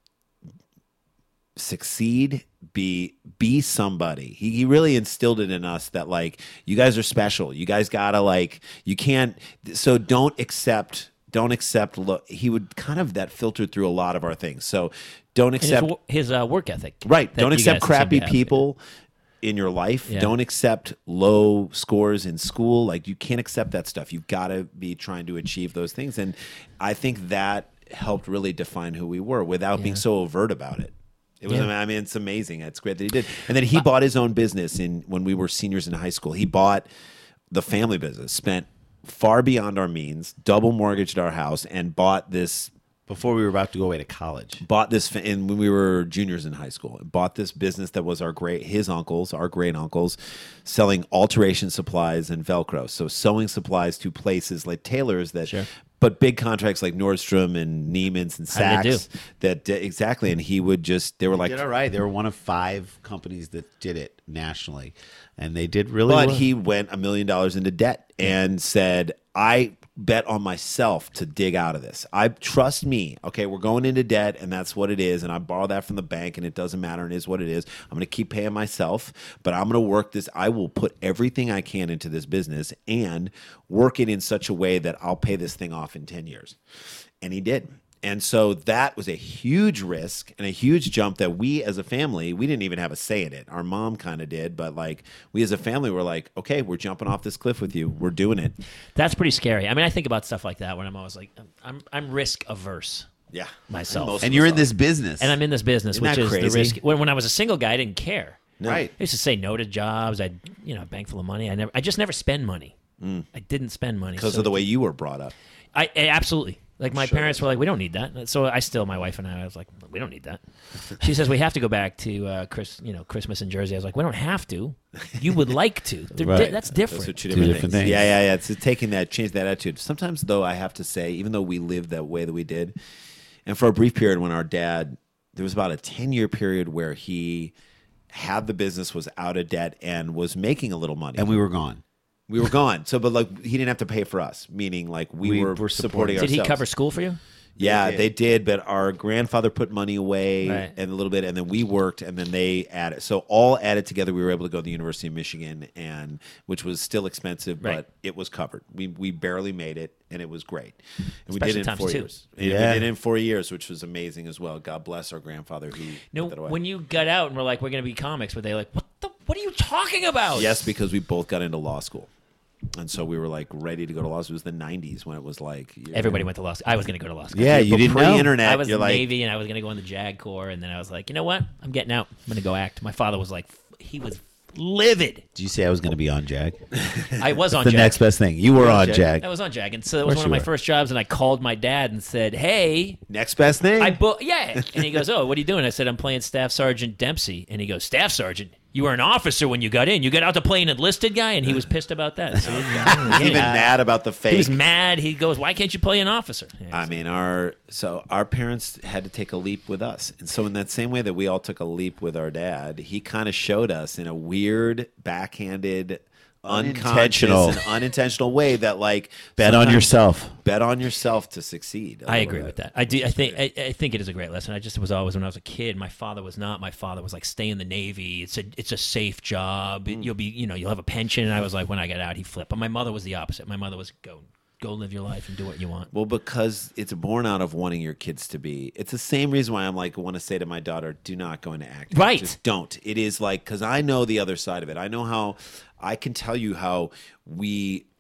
succeed, be be somebody. He, he really instilled it in us that like you guys are special. You guys gotta like you can't. So don't accept. Don't accept. Look, he would kind of that filtered through a lot of our things. So don't And his, accept. wo- his uh, work ethic. Right. that Don't you accept guys crappy seem to have. people in your life. Yeah. Don't accept low scores in school. Like you can't accept that stuff. You've got to be trying to achieve those things. And I think that helped really define who we were without being Yeah. so overt about it. It was, Yeah. I mean, it's amazing. It's great that he did. And then he bought his own business in when we were seniors in high school. He bought the family business, spent far beyond our means, double mortgaged our house, and bought this Before we were about to go away to college. bought this fa- and when we were juniors in high school, bought this business that was our great his uncles, our great uncles, selling alteration supplies and Velcro. So sewing supplies to places like tailors that Sure. but big contracts like Nordstrom and Neiman's and How did they Saks that did- exactly. And he would just they were like Did all right. They were one of five companies that did it nationally, and they did really but well. he went a million dollars into debt and said, I bet on myself to dig out of this. I trust me. Okay, we're going into debt, and that's what it is. And I borrow that from the bank, and it doesn't matter, and it is what it is. I'm going to keep paying myself, but I'm going to work this. I will put everything I can into this business and work it in such a way that I'll pay this thing off in ten years. And he did. And so that was a huge risk and a huge jump that we as a family, we didn't even have a say in it. Our mom kind of did, but like we as a family were like, okay, we're jumping off this cliff with you. We're doing it. That's pretty scary. I mean, I think about stuff like that when I'm always like, I'm I'm risk averse Yeah. myself, Most and of you're us in are. this business. and I'm in this business, Isn't which that is the crazy? risk. When, when I was a single guy, I didn't care. right. I used to say no to jobs. I'd you know, a bank full of money. I never, I just never spend money. I didn't spend money Because so of the way you were brought up. I, I absolutely. Like my Sure. parents were like, we don't need that. So I still, my wife and I, I was like, we don't need that. She says we have to go back to uh, Chris, you know, Christmas in Jersey. I was like, we don't have to. You would like to. They're di- Right. that's Those different. are two different, different things. things. Yeah, yeah, yeah. It's taking that, change that attitude. Sometimes, though, I have to say, even though we lived that way that we did, and for a brief period when our dad, there was about a ten-year period where he had the business, was out of debt, and was making a little money. And we were gone. We were gone. So, but like, he didn't have to pay for us, meaning like we, We were, were supporting Did he ourselves. cover school for you? Yeah, They they did. did, but our grandfather put money away Right. and a little bit, and then we worked, and then they added. So all added together, we were able to go to the University of Michigan, and which was still expensive, Right. but it was covered. We we barely made it, and it was great. And we Special did it in times four too. years. And Yeah. we did it in four years, which was amazing as well. God bless our grandfather who No, put that away. when you got out and were like, we're going to be comics, were they like, what the, what are you talking about? Yes, because we both got into law school. And so we were like ready to go to law school. It was the nineties when it was like you're- Everybody went to law school. I was going to go to law school. Yeah, you but didn't know. pre-internet. I was in you're the like, Navy and I was going to go in the JAG Corps, and then I was like, you know what? I'm getting out. I'm going to go act. My father was like, he was livid. Did you say I was going to be on Jag? I was on The JAG. next best thing. You were on Jag. Jag. I was on JAG, and so that was course one of you my were. first jobs. And I called my dad and said, "Hey, next best thing. I book." Yeah, and he goes, "Oh, what are you doing?" I said, "I'm playing Staff Sergeant Dempsey." And he goes, "Staff Sergeant? You were an officer when you got in. You got out to play an enlisted guy?" And he was pissed about that. So he, He's even mad about the fake. he was mad. He goes, "Why can't you play an officer?" Yeah, I mean, our so our parents had to take a leap with us, and so in that same way that we all took a leap with our dad, he kind of showed us in a weird, backhanded, Unintentional. unconscious, and unintentional way that like Bet on sometimes yourself. bet on yourself to succeed. a I little agree bit. with that. I do. I think. I, I think it is a great lesson. I just was always when I was a kid. My father was not. My father was like, "Stay in the Navy. It's a it's a safe job. Mm. You'll be you know you'll have a pension." And I was like, when I got out, he flipped. But my mother was the opposite. My mother was go go live your life and do what you want. Well, because it's born out of wanting your kids to be. It's the same reason why I'm like, want to say to my daughter, do not go into acting. Right. Just don't. It is like, because I know the other side of it. I know how, I can tell you how we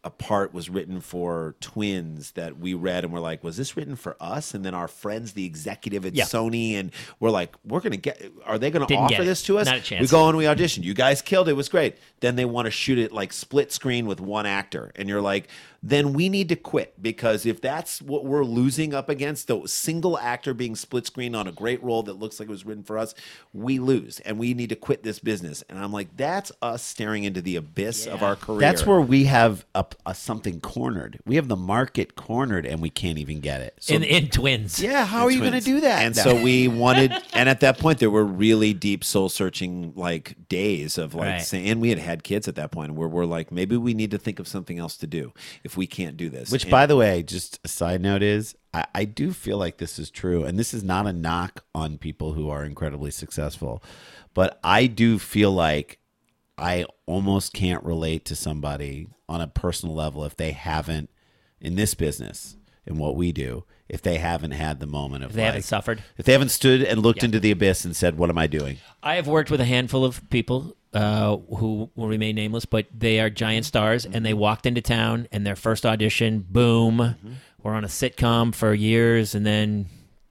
a part was written for twins that we read and we're like, was this written for us? And then our friends, the executive at Yeah. Sony, and we're like, we're going to get, are they going to Didn't get offer it. this to us? Not a chance. We go and we audition. You guys killed it. It was great. Then they want to shoot it like split screen with one actor. And you're like, then we need to quit, because if that's what we're losing up against, the single actor being split screen on a great role that looks like it was written for us, we lose and we need to quit this business. And I'm like, that's us staring into the abyss of Yeah. our career. That's where we have a, a something cornered. We have the market cornered, and we can't even get it. So, in, in twins. yeah, how are you going to twins. do that? And so we wanted, and at that point there were really deep soul searching like days of like Right. saying, and we had had kids at that point where we're like, maybe we need to think of something else to do if we can't do this. Which, And- by the way, just a side note is, I, I do feel like this is true, and this is not a knock on people who are incredibly successful, but I do feel like I almost can't relate to somebody on a personal level if they haven't, in this business, in what we do, if they haven't had the moment of If they like, haven't suffered. if they haven't stood and looked Yeah. into the abyss and said, "What am I doing?" I have worked with a handful of people uh, who will remain nameless, but they are giant stars, and they walked into town, and their first audition, boom, we're on a sitcom for years, and then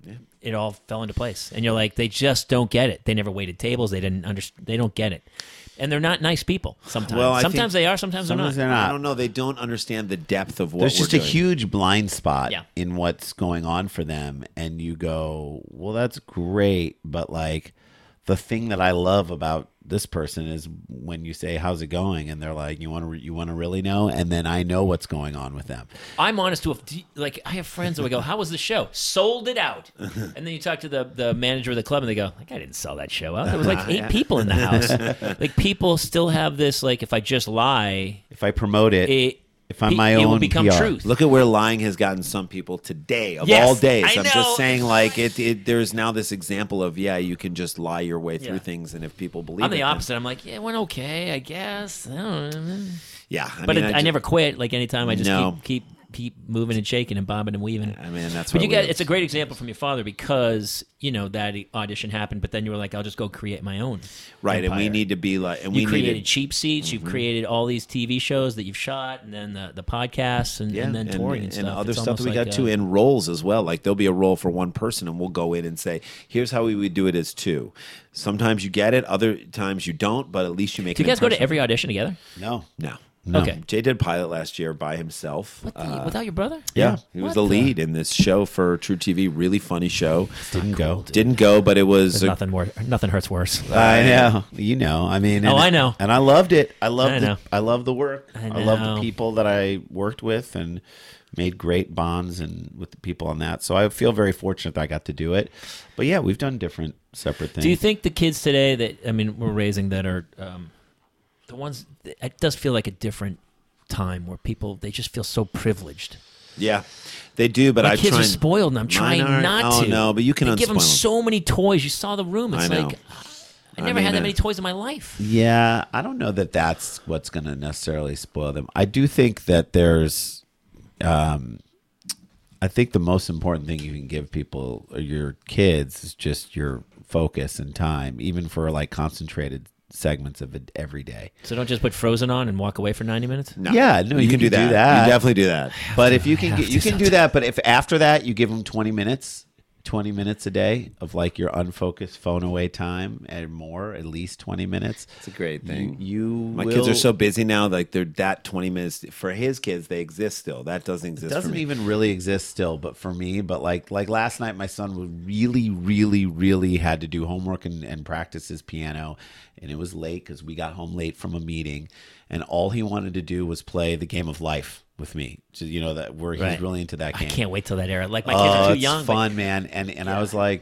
it all fell into place. And you're like, they just don't get it. They never waited tables. They didn't understand. They don't get it, and they're not nice people. Sometimes, Well, I sometimes think they are. Sometimes, Sometimes they're they're not. not. I don't know. They don't understand the depth of what There's we're just a doing. huge blind spot Yeah. in what's going on for them, and you go, well, that's great, but like the thing that I love about this person is when you say, how's it going, and they're like, you want to re- you want to really know, and then I know what's going on with them. I'm honest to a, like I have friends that would go, "How was the show? Sold it out." And then you talk to the, the manager of the club, and they go, "Like I didn't sell that show out. There was like eight people in the house." Like people still have this like, if I just lie, If I promote it, it if I'm my it own will become P R. truth. Look at where lying has gotten some people today, of Yes, all days. I I'm know. just saying, like, it, it. There's now this example of, yeah, you can just lie your way through Yeah. things, and if people believe I'm it, the then- opposite. I'm like, yeah, it went okay, I guess. I don't know. Yeah, I But mean, it, I, ju- never quit. Like anytime, I just No. keep keep keep moving and shaking and bobbing and weaving. I mean, that's. But why you we get have- it's a great example from your father because you know that audition happened, but then you were like, I'll just go create my own. right, and we empire. need to be like, and You we created need to, Cheap Seats. You've created all these T V shows that you've shot, and then the the podcasts, and, yeah, and then touring and, stuff. other It's stuff that we almost got like too, a- and roles as well. Like there'll be a role for one person, and we'll go in and say, "Here's how we would do it as two." Sometimes you get it, other times you don't, but at least you make. Do you an guys go to impression. every audition together? No. No. No. Okay. Jay did pilot last year by himself. What the, Uh, without your brother? yeah, he was What the the- lead in this show for True T V. Really funny show. Didn't go. Didn't go, but it was. There's a- nothing more. Nothing hurts worse. I know. You know. I mean. Oh, and- I know. And I loved it. I loved. I the, know. I loved the work. I I loved know. the people that I worked with and made great bonds and with the people on that. So I feel very fortunate that I got to do it. But yeah, we've done different, separate things. Do you think the kids today that I mean we're raising that are um, the ones? It does feel like a different time where people they just feel so privileged. Yeah, they do, but My I kids try are and- spoiled, and I'm Mine trying aren't. not Oh, to. no, but you can They give them unspoil 'em. so many toys. You saw the room. It's I know. like I I never mean, had that uh, many toys in my life. Yeah, I don't know that that's what's going to necessarily spoil them. I do think that there's, um, I think the most important thing you can give people or your kids is just your focus and time, even for like concentrated segments of it every day. So don't just put Frozen on and walk away for ninety minutes. No. Yeah, no, you, can, do, that. that. You definitely do that. But if you can, have get, to you can do that. But if after that you give them twenty minutes, twenty minutes a day of like your unfocused phone away time and more, at least twenty minutes. It's a great thing. You, you My will, kids are so busy now. Like they're that twenty minutes for his kids. They exist still. That doesn't exist. It doesn't for me. even really exist still, but for me, but like like last night, my son was really, really, really had to do homework and, and practice his piano, and it was late because we got home late from a meeting, and all he wanted to do was play the game of life with me. So, you know that where he's Right. really into that I game. can't wait till that era. Like my kids Oh, are too it's young. but- fun, man. And and I was like,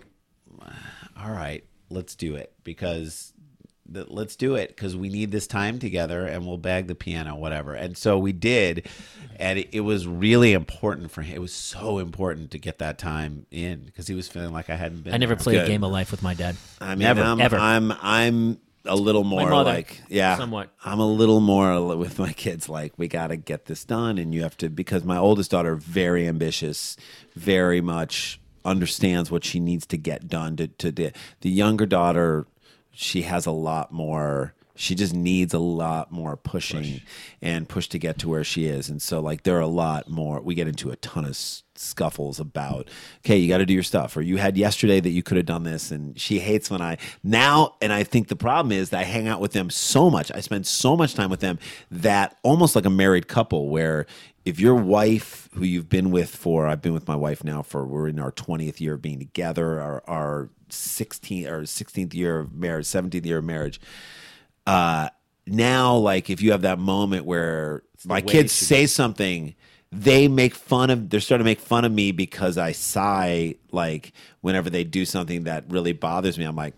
all right, let's do it because the, let's do it because we need this time together, and we'll bag the piano, whatever. And so we did, and it, it was really important for him. It was so important to get that time in because he was feeling like I hadn't been. I never there. played Good. a game of life with my dad. I mean, Never, I'm, ever. I'm I'm a little more mother, like yeah, somewhat. I'm a little more with my kids. Like we got to get this done, and you have to because my oldest daughter very ambitious, very much understands what she needs to get done. To to the, the younger daughter, she has a lot more She just needs a lot more pushing push. and push to get to where she is. And so, like, there are a lot more. We get into a ton of s- scuffles about, okay, you got to do your stuff. Or you had yesterday that you could have done this. And she hates when I now, and I think the problem is that I hang out with them so much. I spend so much time with them that almost like a married couple where if your wife, who you've been with for, I've been with my wife now for, we're in our twentieth year of being together, our, our sixteenth or sixteenth year of marriage, seventeenth year of marriage. Uh, now, like, if you have that moment where my kids say something, they make fun of, they're starting to make fun of me because I sigh, like, whenever they do something that really bothers me. I'm like,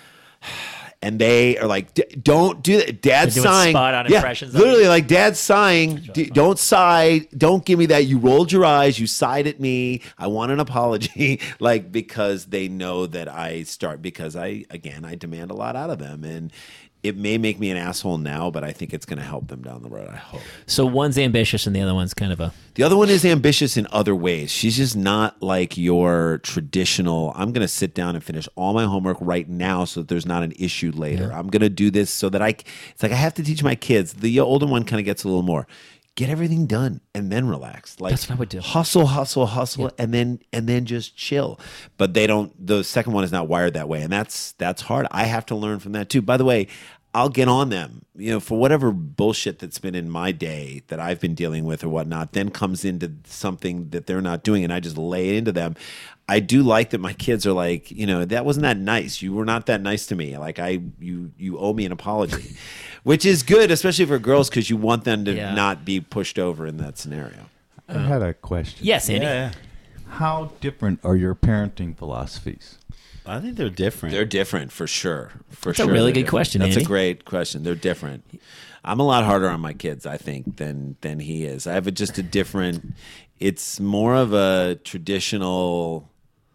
and they are like, don't do that. Dad's They're doing sighing. spot-on Yeah, impressions of literally, you. like, Dad's sighing. D- don't sigh. Don't give me that. You rolled your eyes. You sighed at me. I want an apology. Like, because they know that I start, because I, again, I demand a lot out of them. And it may make me an asshole now, but I think it's going to help them down the road, I hope. So one's ambitious and the other one's kind of a... The other one is ambitious in other ways. She's just not like your traditional, I'm going to sit down and finish all my homework right now so that there's not an issue later. Yeah. I'm going to do this so that I, it's like I have to teach my kids. The older one kind of gets a little more. Get everything done and then relax. Like, That's what I would do. Hustle, hustle, hustle, Yeah. and then and then just chill. But they don't. The second one is not wired that way, and that's that's hard. I have to learn from that too. By the way, I'll get on them, you know, for whatever bullshit that's been in my day that I've been dealing with or whatnot. Then comes into something that they're not doing, and I just lay it into them. I do like that my kids are like, you know, that wasn't that nice. You were not that nice to me. Like I, you, you owe me an apology, which is good, especially for girls, because you want them to Yeah. not be pushed over in that scenario. I had a question. Yes, Andy. Yeah, How different are your parenting philosophies? I think they're different. They're different for sure. For That's a sure, really they're good different. question, That's Andy. a great question. They're different. I'm a lot harder on my kids, I think, than than he is. I have a, just a different. It's more of a traditional.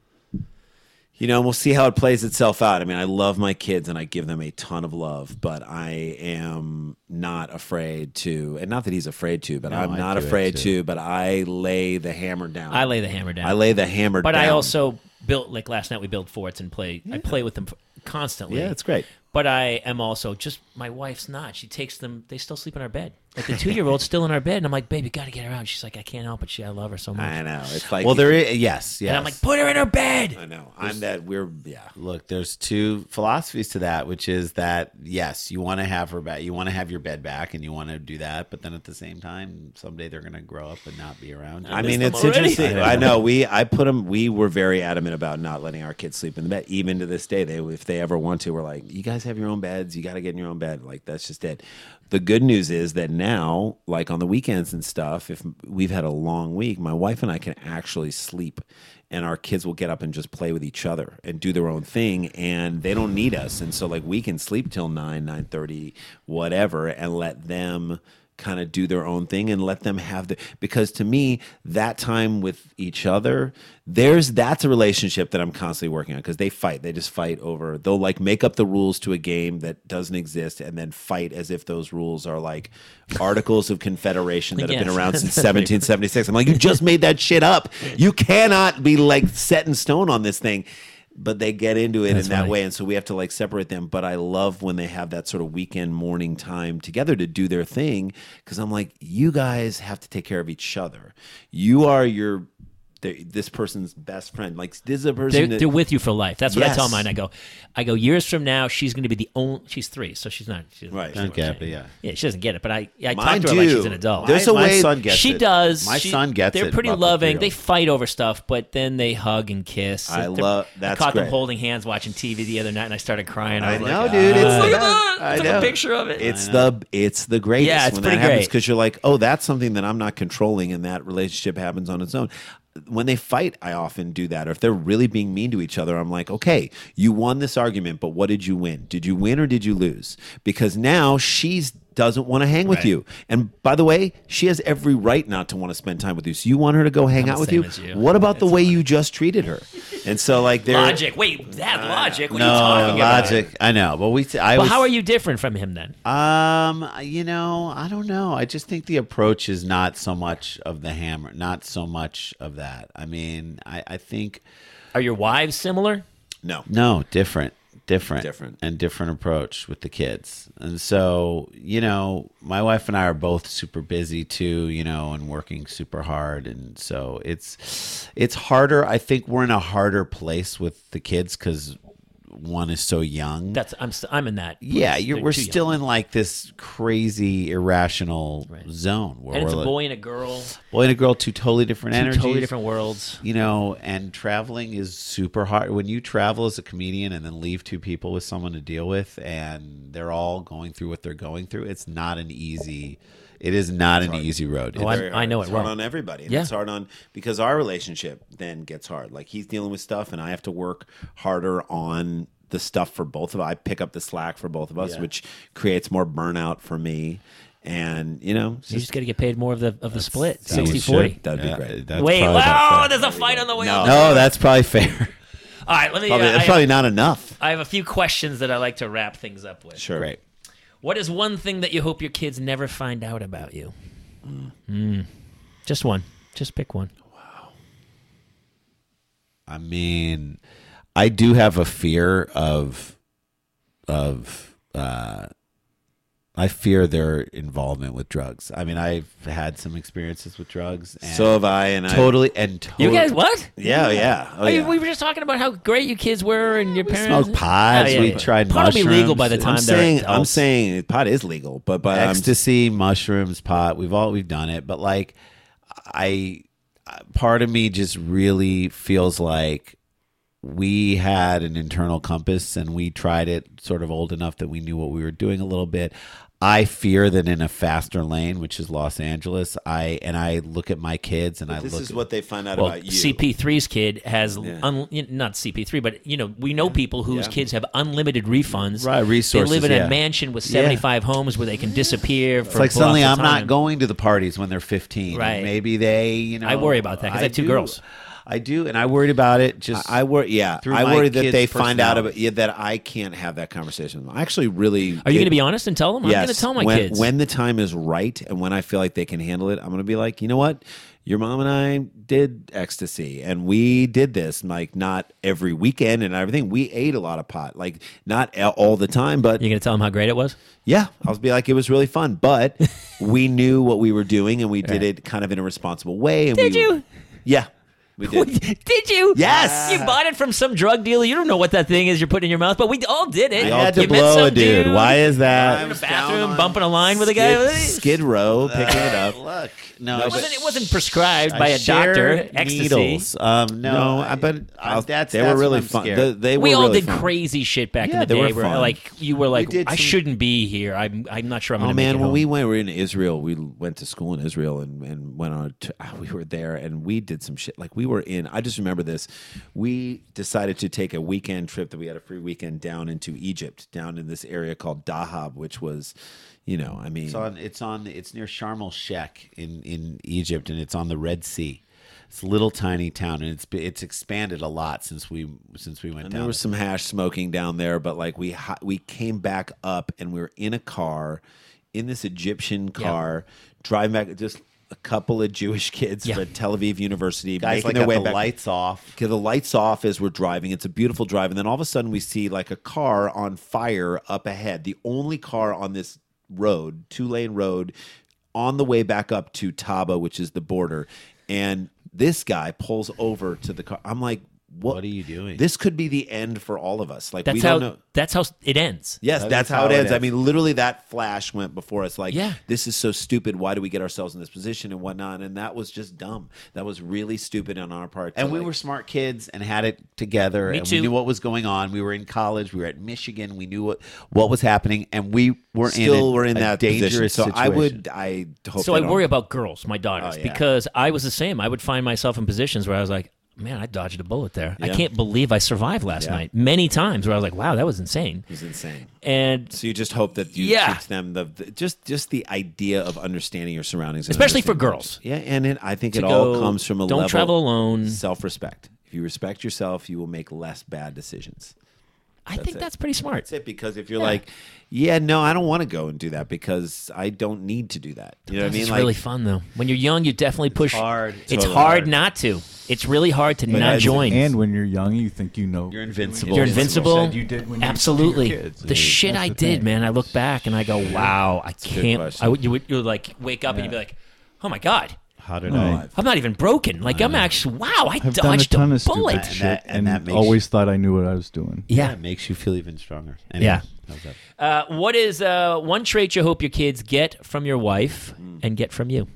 You know, we'll see how it plays itself out. I mean, I love my kids and I give them a ton of love, but I am not afraid to, and not that he's afraid to, but No, I'm I not do it afraid too. to, but I lay the hammer down. I lay the hammer down. I lay the hammer But down. I also built, like last night we built forts and play. I play with them f- constantly. Yeah, it's great. But I am also just, my wife's not. She takes them, they still sleep in our bed. Like the two-year-old's still in our bed, and I'm like, babe, you got to get her out. She's like, I can't help it. She, I love her so much. I know. It's like, well, there is yes, yes. And I'm like, put her in her bed. I know. I'm that, we're, yeah. Look, there's two philosophies to that, which is that yes, you want to have her back, you want to have your bed back, and you want to do that, but then at the same time, someday they're going to grow up and not be around. You. I miss mean, them it's already. interesting. I know. We I put them. We were very adamant about not letting our kids sleep in the bed. Even to this day, they if they ever want to, we're like, you guys have your own beds. You got to get in your own bed. Like that's just it. The good news is that now, like on the weekends and stuff, if we've had a long week, my wife and I can actually sleep, and our kids will get up and just play with each other and do their own thing, and they don't need us. And so, like, we can sleep till nine, nine thirty, whatever, and let them kind of do their own thing and let them have the, because to me that time with each other, there's that's a relationship that I'm constantly working on, because they fight they just fight over, they'll like make up the rules to a game that doesn't exist and then fight as if those rules are like articles of confederation that have been Yes. around since seventeen seventy-six. I'm like, you just made that shit up. You cannot be like set in stone on this thing. But they get into it That's in that funny. way, and so we have to like separate them. But I love when they have that sort of weekend morning time together to do their thing, because I'm like, you guys have to take care of each other. You are your they're- this person's best friend. Like this is a person They're, that they're with you for life. That's what I tell Yes. mine. I go, I go. Years from now, she's going to be the only. She's three, so she's not. She doesn't- Right. she Don't doesn't get it, understand. but yeah. yeah, she doesn't get it. But I, I Mine talk to her like do. she's an adult. There's my, a my way- son gets she it. does. My She- son gets They're it. pretty about the loving. three-year-old. They fight over stuff, but then they hug and kiss. I They're- love- I that's caught them great. holding hands watching T V the other night, and I started crying. I, I was know, like, dude. It's "Ah, the look at best. that. I I took know. a picture of it. It's the it's the greatest Yeah, it's when that pretty happens, great. because you're like, oh, that's something that I'm not controlling, and that relationship happens on its own. When they fight, I often do that. Or if they're really being mean to each other, I'm like, okay, you won this argument, but what did you win? Did you win or did you lose? Because now she's doesn't want to hang with Right. you. And by the way, she has every right not to want to spend time with you. So you want her to go hang I'm out the with same you? as you. What about the It's way funny. you just treated her? And so like they're logic. Wait, that logic. What no are you talking about? logic. I know, but we. I Well, was, how are you different from him then? Um, you know, I don't know. I just think the approach is not so much of the hammer, not so much of that. I mean, I, I think Are your wives similar? no. no, different, different, Different. and different approach with the kids. And so, you know, my wife and I are both super busy too, you know, and working super hard. And so it's, it's harder. I think we're in a harder place with the kids because one is so young. That's I'm st- I'm in that. Yeah, place. you're, They're we're too still young. in like this crazy irrational Right. zone where And it's we're a like, boy and a girl, boy and a girl, two totally different two energies, totally different worlds. you know. And traveling is super hard when you travel as a comedian and then leave two people with someone to deal with, and they're all going through what they're going through. It's not an easy. It is not an easy road. Oh, It's- I- Very hard. know it It's hard well. on everybody. And Yeah. It's hard on because our relationship then gets hard. Like he's dealing with stuff, and I have to work harder on the stuff for both of us. I pick up the slack for both of us, Yeah. which creates more burnout for me. And you know, it's You just, just got to get paid more of the of the split, that we sixty forty. should. That'd be Yeah, great. that's Wait, probably wow, not fair. there's a fight on the way No. out. No, that's probably fair. All right, let me. Probably, uh, that's I, probably have, not enough. I have a few questions that I like to wrap things up with. Sure. Great. What is one thing that you hope your kids never find out about you? Mm. Just one. Just pick one. I mean, I do have a fear of, of, uh, I fear their involvement with drugs. I mean, I've had some experiences with drugs. And So have I, and I totally and totally. You guys, what? Yeah, yeah. Oh, I mean, yeah. we were just talking about how great you kids were and your We parents. smoked pods. Oh, yeah, we yeah. tried Pot will be mushrooms. legal by the time I'm they're saying, I'm adults. saying pot is legal, but but I'm ecstasy, mushrooms, pot. We've all we've done it, but like, I part of me just really feels like we had an internal compass and we tried it sort of old enough that we knew what we were doing a little bit. I fear that in a faster lane, which is Los Angeles, I and I look at my kids and I this look is at, what they find out Well, about you. C P three's kid has Yeah. un, you know, not C P three, but you know we know people whose Yeah. kids have unlimited refunds. Right, resources, They live in yeah. a mansion with seventy-five homes where they can disappear. For it's like blocks suddenly of I'm time. not going to the parties when they're fifteen. Right. Maybe they, you know. I worry about that 'cause I have two do. girls. I do, and I worried about it. Just I worry, yeah. through I my worry that kids' they find out about personality. yeah, that I can't have that conversation with them. I actually really. Are you going to be honest and tell them? I'm Yes. going to tell my when, kids. when the time is right and when I feel like they can handle it. I'm going to be like, you know what, your mom and I did ecstasy and we did this like not every weekend and everything. We ate a lot of pot, like not all the time, but You're going to tell them how great it was? yeah, I'll be like, it was really fun, but we knew what we were doing and we did it kind of in a responsible way. And Did we, you? Yeah, we did. Did you? Yes. You bought it from some drug dealer. You don't know what that thing is you're putting in your mouth, but we all did it. I had to You met blow some a dude. Why is that? in a was down bathroom, on bumping a line with a guy. Skid, Skid Row, picking it up. Look, no, No, It but- wasn't, it wasn't prescribed I by a doctor. shared Ecstasy. needles. Um, no, No, I, I bet I, that's they that's were really what I'm fun. scared. They, they were We all really did fun. crazy shit back Yeah, in the they were day. Where, fun. like you were like, did I some- shouldn't be here. I'm. I'm not sure I'm. Oh gonna man, make it when home. we went, we were in Israel. We went to school in Israel and, and went on. A t- ah, we were there and we did some shit. Like we were in. I just remember this. We decided to take a weekend trip that we had a free weekend down into Egypt, down in this area called Dahab, which was, you know, I mean, It's on. It's on. It's near Sharm el Sheikh in, in Egypt, and it's on the Red Sea. It's a little tiny town, and it's it's expanded a lot since we since we went and down. there was some hash smoking down there. But like we hi- we came back up and we were in a car, in this Egyptian car, driving back. Just a couple of Jewish kids Yeah. from Tel Aviv University guys making like their got way the back. lights off. Okay, the lights off as we're driving. It's a beautiful drive, and then all of a sudden we see like a car on fire up ahead. The only car on this road, two lane road, on the way back up to Taba, which is the border. And this guy pulls over to the car. I'm like, what, What are you doing? This could be the end for all of us. Like That's we how. don't know. That's how it ends. Yes, That that's is how, how it it ends. I is. mean, literally, that flash went before us. Like, Yeah. this is so stupid. Why do we get ourselves in this position and whatnot? And that was just dumb. That was really stupid on our part. to, And we like- were smart kids and had it together. Me and too. we knew what was going on. We were in college. We were at Michigan. We knew what, what was happening, and we were still in a, were in a that dangerous position. So I situation. would, I hope. So they I don't- worry about girls, my daughters, Oh, yeah. because I was the same. I would find myself in positions where I was like, man, I dodged a bullet there. I Yeah. can't believe I survived last Yeah. night. Many times where I was like, wow, that was insane. It was insane. And So you just hope that you Yeah. teach them the, the just just the idea of understanding your surroundings, and Especially for understanding- girls. Yeah, and it, I think it To all go, comes from a don't level travel alone. self respect. If you respect yourself, you will make less bad decisions. I think it. that's pretty smart. That's it. Because if you're like, yeah, no, I don't want to go and do that because I don't need to do that. You know what I mean? It's Like, really fun though. When you're young, you definitely push. hard. It's Totally hard, hard. not to. It's really hard to not I- join. And when you're young, you think you know. You're invincible. You're What you invincible. said you did when you- Absolutely. to your kids. The shit That's I the did, thing. man. I look back and I go, wow, I a good can't. question. I would, you would you would like wake up and you'd be like, oh my god, How did No, I? I've- I'm not even broken. Like I'm actually, wow, I I've done a dodged ton a, of bullet. stupid And shit that- and and, that makes always thought I knew what I was doing. Yeah. It makes you feel even stronger. Anyway, Yeah. how's that? Uh, what is uh, one trait you hope your kids get from your wife and get from you?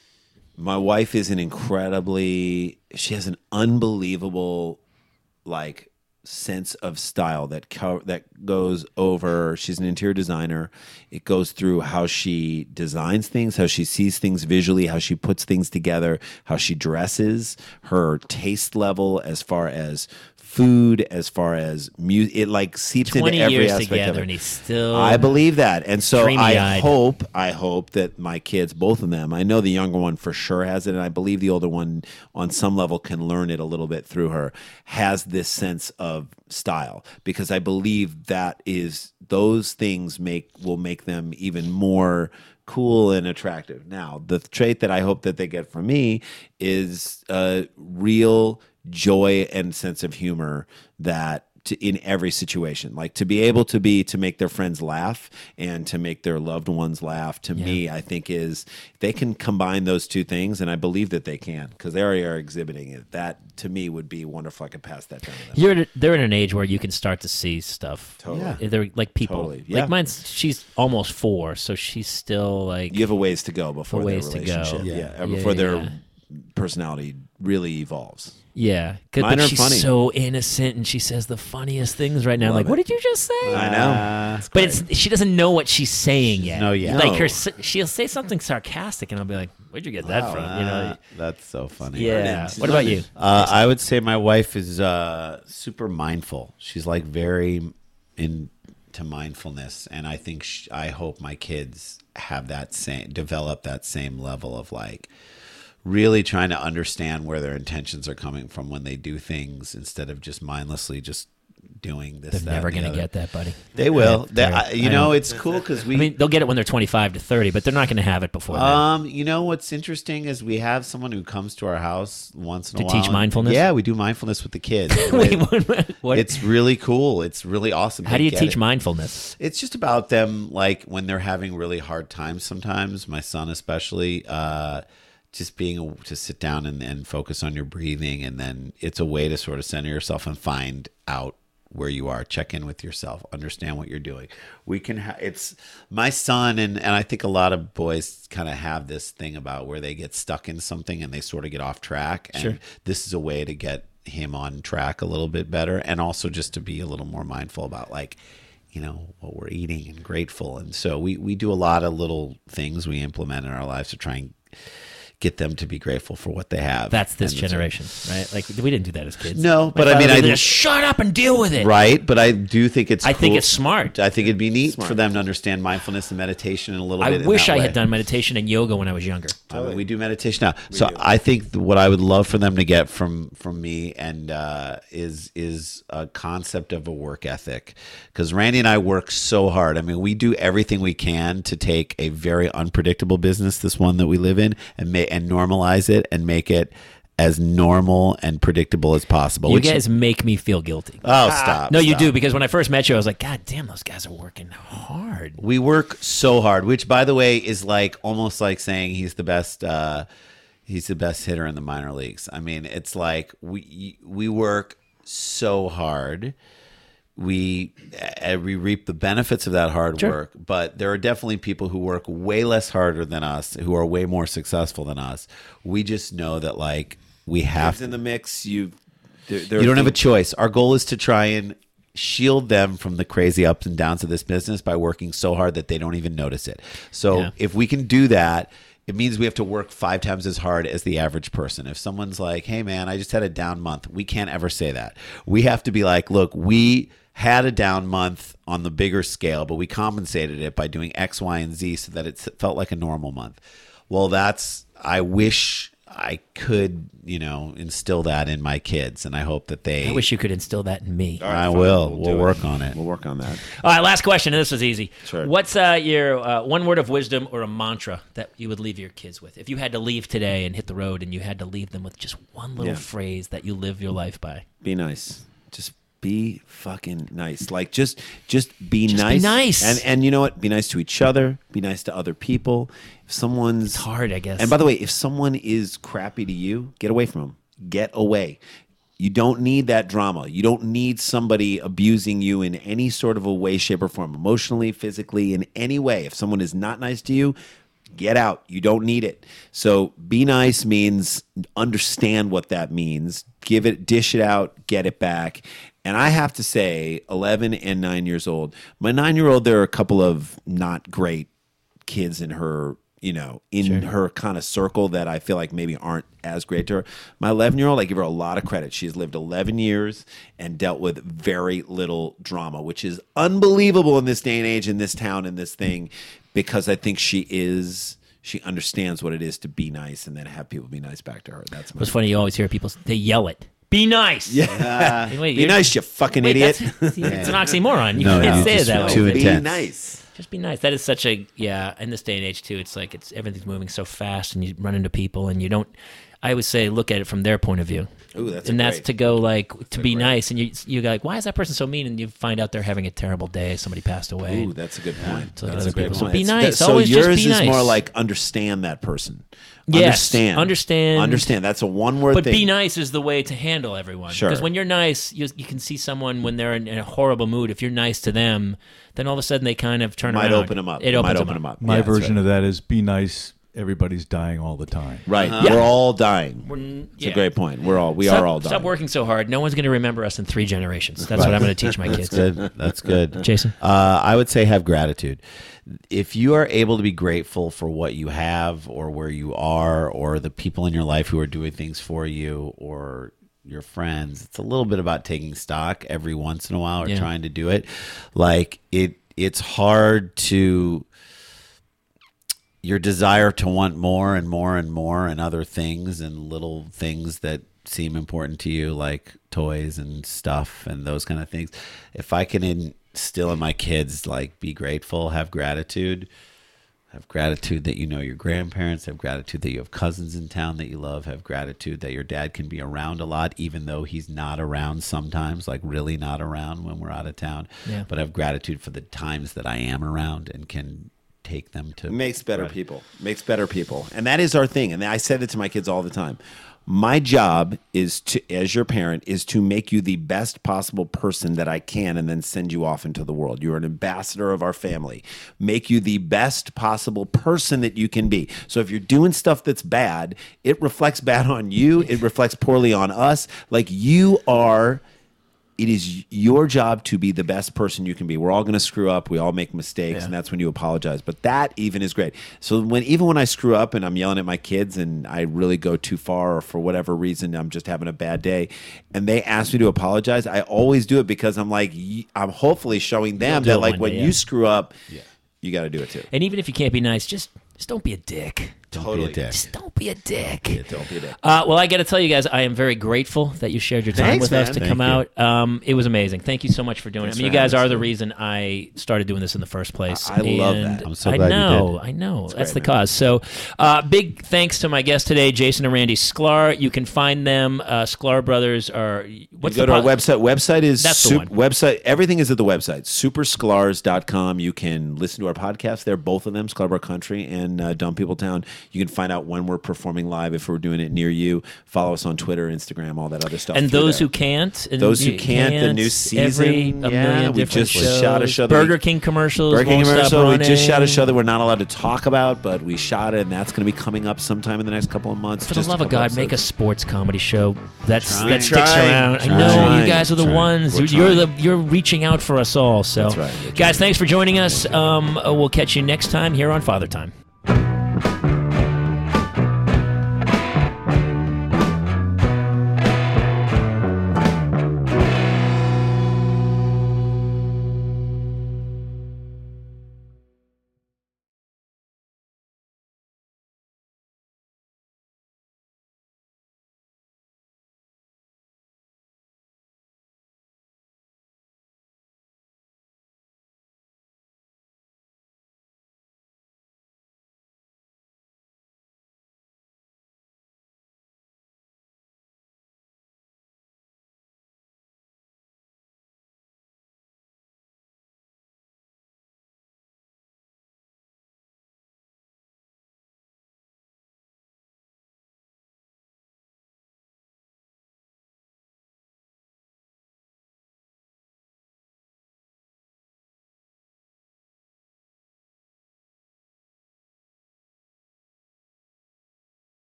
my wife is an incredibly, she has an unbelievable, like, sense of style that co- that goes over. She's an interior designer. It goes through how she designs things, how she sees things visually, how she puts things together, how she dresses, her taste level as far as food, as far as music. It like seeps into Twenty every years aspect together, of it. and he's still. I believe that, and so I Dreamy-eyed. hope, I hope that my kids, both of them, I know the younger one for sure has it, and I believe the older one, on some level, can learn it a little bit through her. Has this sense of style, because I believe that is those things make will make them even more cool and attractive. Now, the trait that I hope that they get from me is a real joy and sense of humor that to, in every situation, like to be able to be to make their friends laugh and to make their loved ones laugh, to me, I think is they can combine those two things, and I believe that they can, because they already are exhibiting it. That to me would be wonderful. I could pass that down to them. You're at- they're in an age where you can start to see stuff. Totally. Yeah. They're like people. Totally. Yeah. Like mine's. She's almost four, so she's still like. You have a ways to go before A their ways to go. relationship, yeah, Yeah. uh, Yeah, before yeah, their yeah. personality really evolves. Yeah, 'cause- Mine but are she's funny. so innocent, and she says the funniest things right now. I'm Love like, it. what did you just say? I know. Uh, But it's she doesn't know what she's saying yet. No, yeah. Like No. her, s- she'll say something sarcastic, and I'll be like, "Where'd you get that from?" You know? uh, that's so funny. Yeah. She's What about learning. you? Uh, I would say my wife is uh, super mindful. She's like very into mindfulness, and I think sh- I hope my kids have that same develop that same level of like really trying to understand where their intentions are coming from when they do things instead of just mindlessly just doing this. They're that, never and the gonna other. get that, buddy. They will. They, they're- I, you I know, know. it's cool because we. I mean, they'll get it when they're twenty-five to thirty, but they're not going to have it before then. Um, you know what's interesting is we have someone who comes to our house once in To a while. teach and- mindfulness? Yeah, we do mindfulness with the kids. Wait, It- what? what- It's really cool. It's really awesome. how They do you get teach it. mindfulness? It's just about them, like when they're having really hard times. Sometimes, my son especially, uh, just being able to sit down and, and focus on your breathing, and then it's a way to sort of center yourself and find out where you are, check in with yourself, understand what you're doing. We can ha- it's my son, and and I think a lot of boys kind of have this thing about where they get stuck in something and they sort of get off track, and Sure. this is a way to get him on track a little bit better, and also just to be a little more mindful about like, you know, what we're eating and grateful. And so we we do a lot of little things we implement in our lives to try and get them to be grateful for what they have. That's this And it's- generation, right? Like we didn't do that as kids. No, My but I father mean, would I just shut up and deal with it. Right, but I do think it's I think cool. it's smart. I think it'd be neat for them to understand mindfulness and meditation in a little I bit. in wish that I way. had done meditation and yoga when I was younger. I mean, we do meditation now, so I think th- what I would love for them to get from from me and uh, is is a concept of a work ethic, because Randy and I work so hard. I mean, we do everything we can to take a very unpredictable business, this one that we live in, and ma- and normalize it and make it as normal and predictable as possible. You which- guys make me feel guilty. oh, stop! no, you stop. do, because when I first met you, I was like, God damn, those guys are working hard. We work so hard, which, by the way, is like almost like saying he's the best. Uh, he's the best hitter in the minor leagues. I mean, it's like we we work so hard. We uh, we reap the benefits of that hard Sure. work, but there are definitely people who work way less harder than us, who are way more successful than us. We just know that, like, we have Kids in the mix, you. There, there you are don't have a things- choice. Our goal is to try and shield them from the crazy ups and downs of this business by working so hard that they don't even notice it. So Yeah. if we can do that, it means we have to work five times as hard as the average person. If someone's like, hey, man, I just had a down month, we can't ever say that. We have to be like, look, we had a down month on the bigger scale, but we compensated it by doing X, Y, and Z so that it felt like a normal month. Well, that's, I wish I could, you know, instill that in my kids, and I hope that they. I wish you could instill that in me. All right, I fine. will. We'll We'll, do it. work on it. We'll work on that. All right, last question, and this is easy. Sure. What's uh, your uh, one word of wisdom or a mantra that you would leave your kids with? If you had to leave today and hit the road and you had to leave them with just one little Yeah. phrase that you live your life by. Be nice. Just be fucking nice. Like just just be Just be nice. nice. And and you know what? Be nice to each other. Be nice to other people. If someone's It's hard, I guess. And by the way, if someone is crappy to you, get away from them. Get away. You don't need that drama. You don't need somebody abusing you in any sort of a way, shape, or form, emotionally, physically, in any way. If someone is not nice to you, get out. You don't need it. So be nice means understand what that means. Give it, dish it out, get it back. And I have to say, eleven and nine years old, my nine-year-old, there are a couple of not great kids in her, you know, in her kind of circle that I feel like maybe aren't as great to her. My eleven-year-old, I give her a lot of credit. She's lived eleven years and dealt with very little drama, which is unbelievable in this day and age, in this town, in this thing, because I think she is, she understands what it is to be nice and then have people be nice back to her. That's my It's funny, you always hear people, they yell it. Be nice. Yeah. Wait, Be you're- nice, you fucking Wait, idiot. that's- see, It's an oxymoron. You No, can't you say it just that feel way. too but Be intense. nice. Just be nice. That is such a, yeah, in this day and age, too, it's like it's everything's moving so fast and you run into people and you don't, I would say, look at it from their point of view. Ooh, that's a and that's great- to go like to be nice, and you you go like, why is that person so mean? And you find out they're having a terrible day. Somebody passed away. Ooh, that's a good point. So that's other a great people- so point. be It's- nice. So Always just yours be is more nice. like understand that person. Yes, Understand. understand. Understand. That's a one word But thing. be nice is the way to handle everyone. Sure. Because when you're nice, you, you can see someone when they're in, in a horrible mood. If you're nice to them, then all of a sudden they kind of turn Might around. open them up. It opens Might them open up. them up. My Yeah, that's version right. of that is be nice. Everybody's dying all the time. Right. Yeah. We're all dying. We're- It's yeah. a great point. We're all we Stop, are all dying. stop working so hard. No one's going to remember us in three generations. That's what I'm going to teach my kids. Good. That's good. Jason? Uh, I would say have gratitude. If you are able to be grateful for what you have or where you are or the people in your life who are doing things for you or your friends, it's a little bit about taking stock every once in a while or Yeah. trying to do it. Like it, it's hard to your desire to want more and more and more and other things and little things that seem important to you, like toys and stuff and those kind of things. If I can instill in my kids, like, be grateful, have gratitude, have gratitude that you know your grandparents, have gratitude that you have cousins in town that you love, have gratitude that your dad can be around a lot, even though he's not around sometimes, like really not around when we're out of town. Yeah. But have gratitude for the times that I am around and can take them to makes better Right. people. Makes better people. And that is our thing. And I said it to my kids all the time. My job is to, as your parent, is to make you the best possible person that I can and then send you off into the world. You're an ambassador of our family. Make you the best possible person that you can be. So if you're doing stuff that's bad, it reflects bad on you. It reflects poorly on us. Like you are... It is your job to be the best person you can be. We're all going to screw up. We all make mistakes, Yeah. and that's when you apologize. But that even is great. So when even when I screw up and I'm yelling at my kids and I really go too far, or for whatever reason I'm just having a bad day, and they ask me to apologize, I always do it because I'm like, y- I'm hopefully showing them do that it like one when day, you yeah. screw up, you got to do it too. And even if you can't be nice, just just don't be a dick. Don't Totally. be a dick. Just don't be a dick. Don't be a dick. Uh, well, I got to tell you guys, I am very grateful that you shared your time Thanks, with us man. to Thank come you. out. Um, it was amazing. Thank you so much for doing Thanks it. I mean, for you guys having are us, the man. reason I started doing this in the first place. I- I love And that. I'm so I glad you know, did. I know. That's great, the man. cause. So, uh, big thanks to my guests today, Jason and Randy Sklar. You can find them. Uh, Sklar Brothers are. What's go the to our po- website. Website is That's the sup- one. website. Everything is at the website, super sklars dot com. You can listen to our podcast there, both of them, Sklarbar Country and uh, Dumb People Town. You can find out when we're performing live if we're doing it near you. Follow us on Twitter, Instagram, all that other stuff. And through those there. who can't, and Those who you can't, the new season, every a yeah, million we different just shows. shot a show that Burger we- King commercials. Burger King won't stop commercial. We just shot a running. show that we're not allowed to talk about, but we shot it, and that's going to be coming up sometime in the next couple of months. For the Just a love of couple God, make a episodes. sports comedy show that's Trying. that sticks Trying. around. I Trying. know you guys are the Trying. ones. We're You're trying. the you're reaching out for us all. So, That's right. We're guys, thanks for joining us. Um, uh, we'll catch you next time here on Father Time.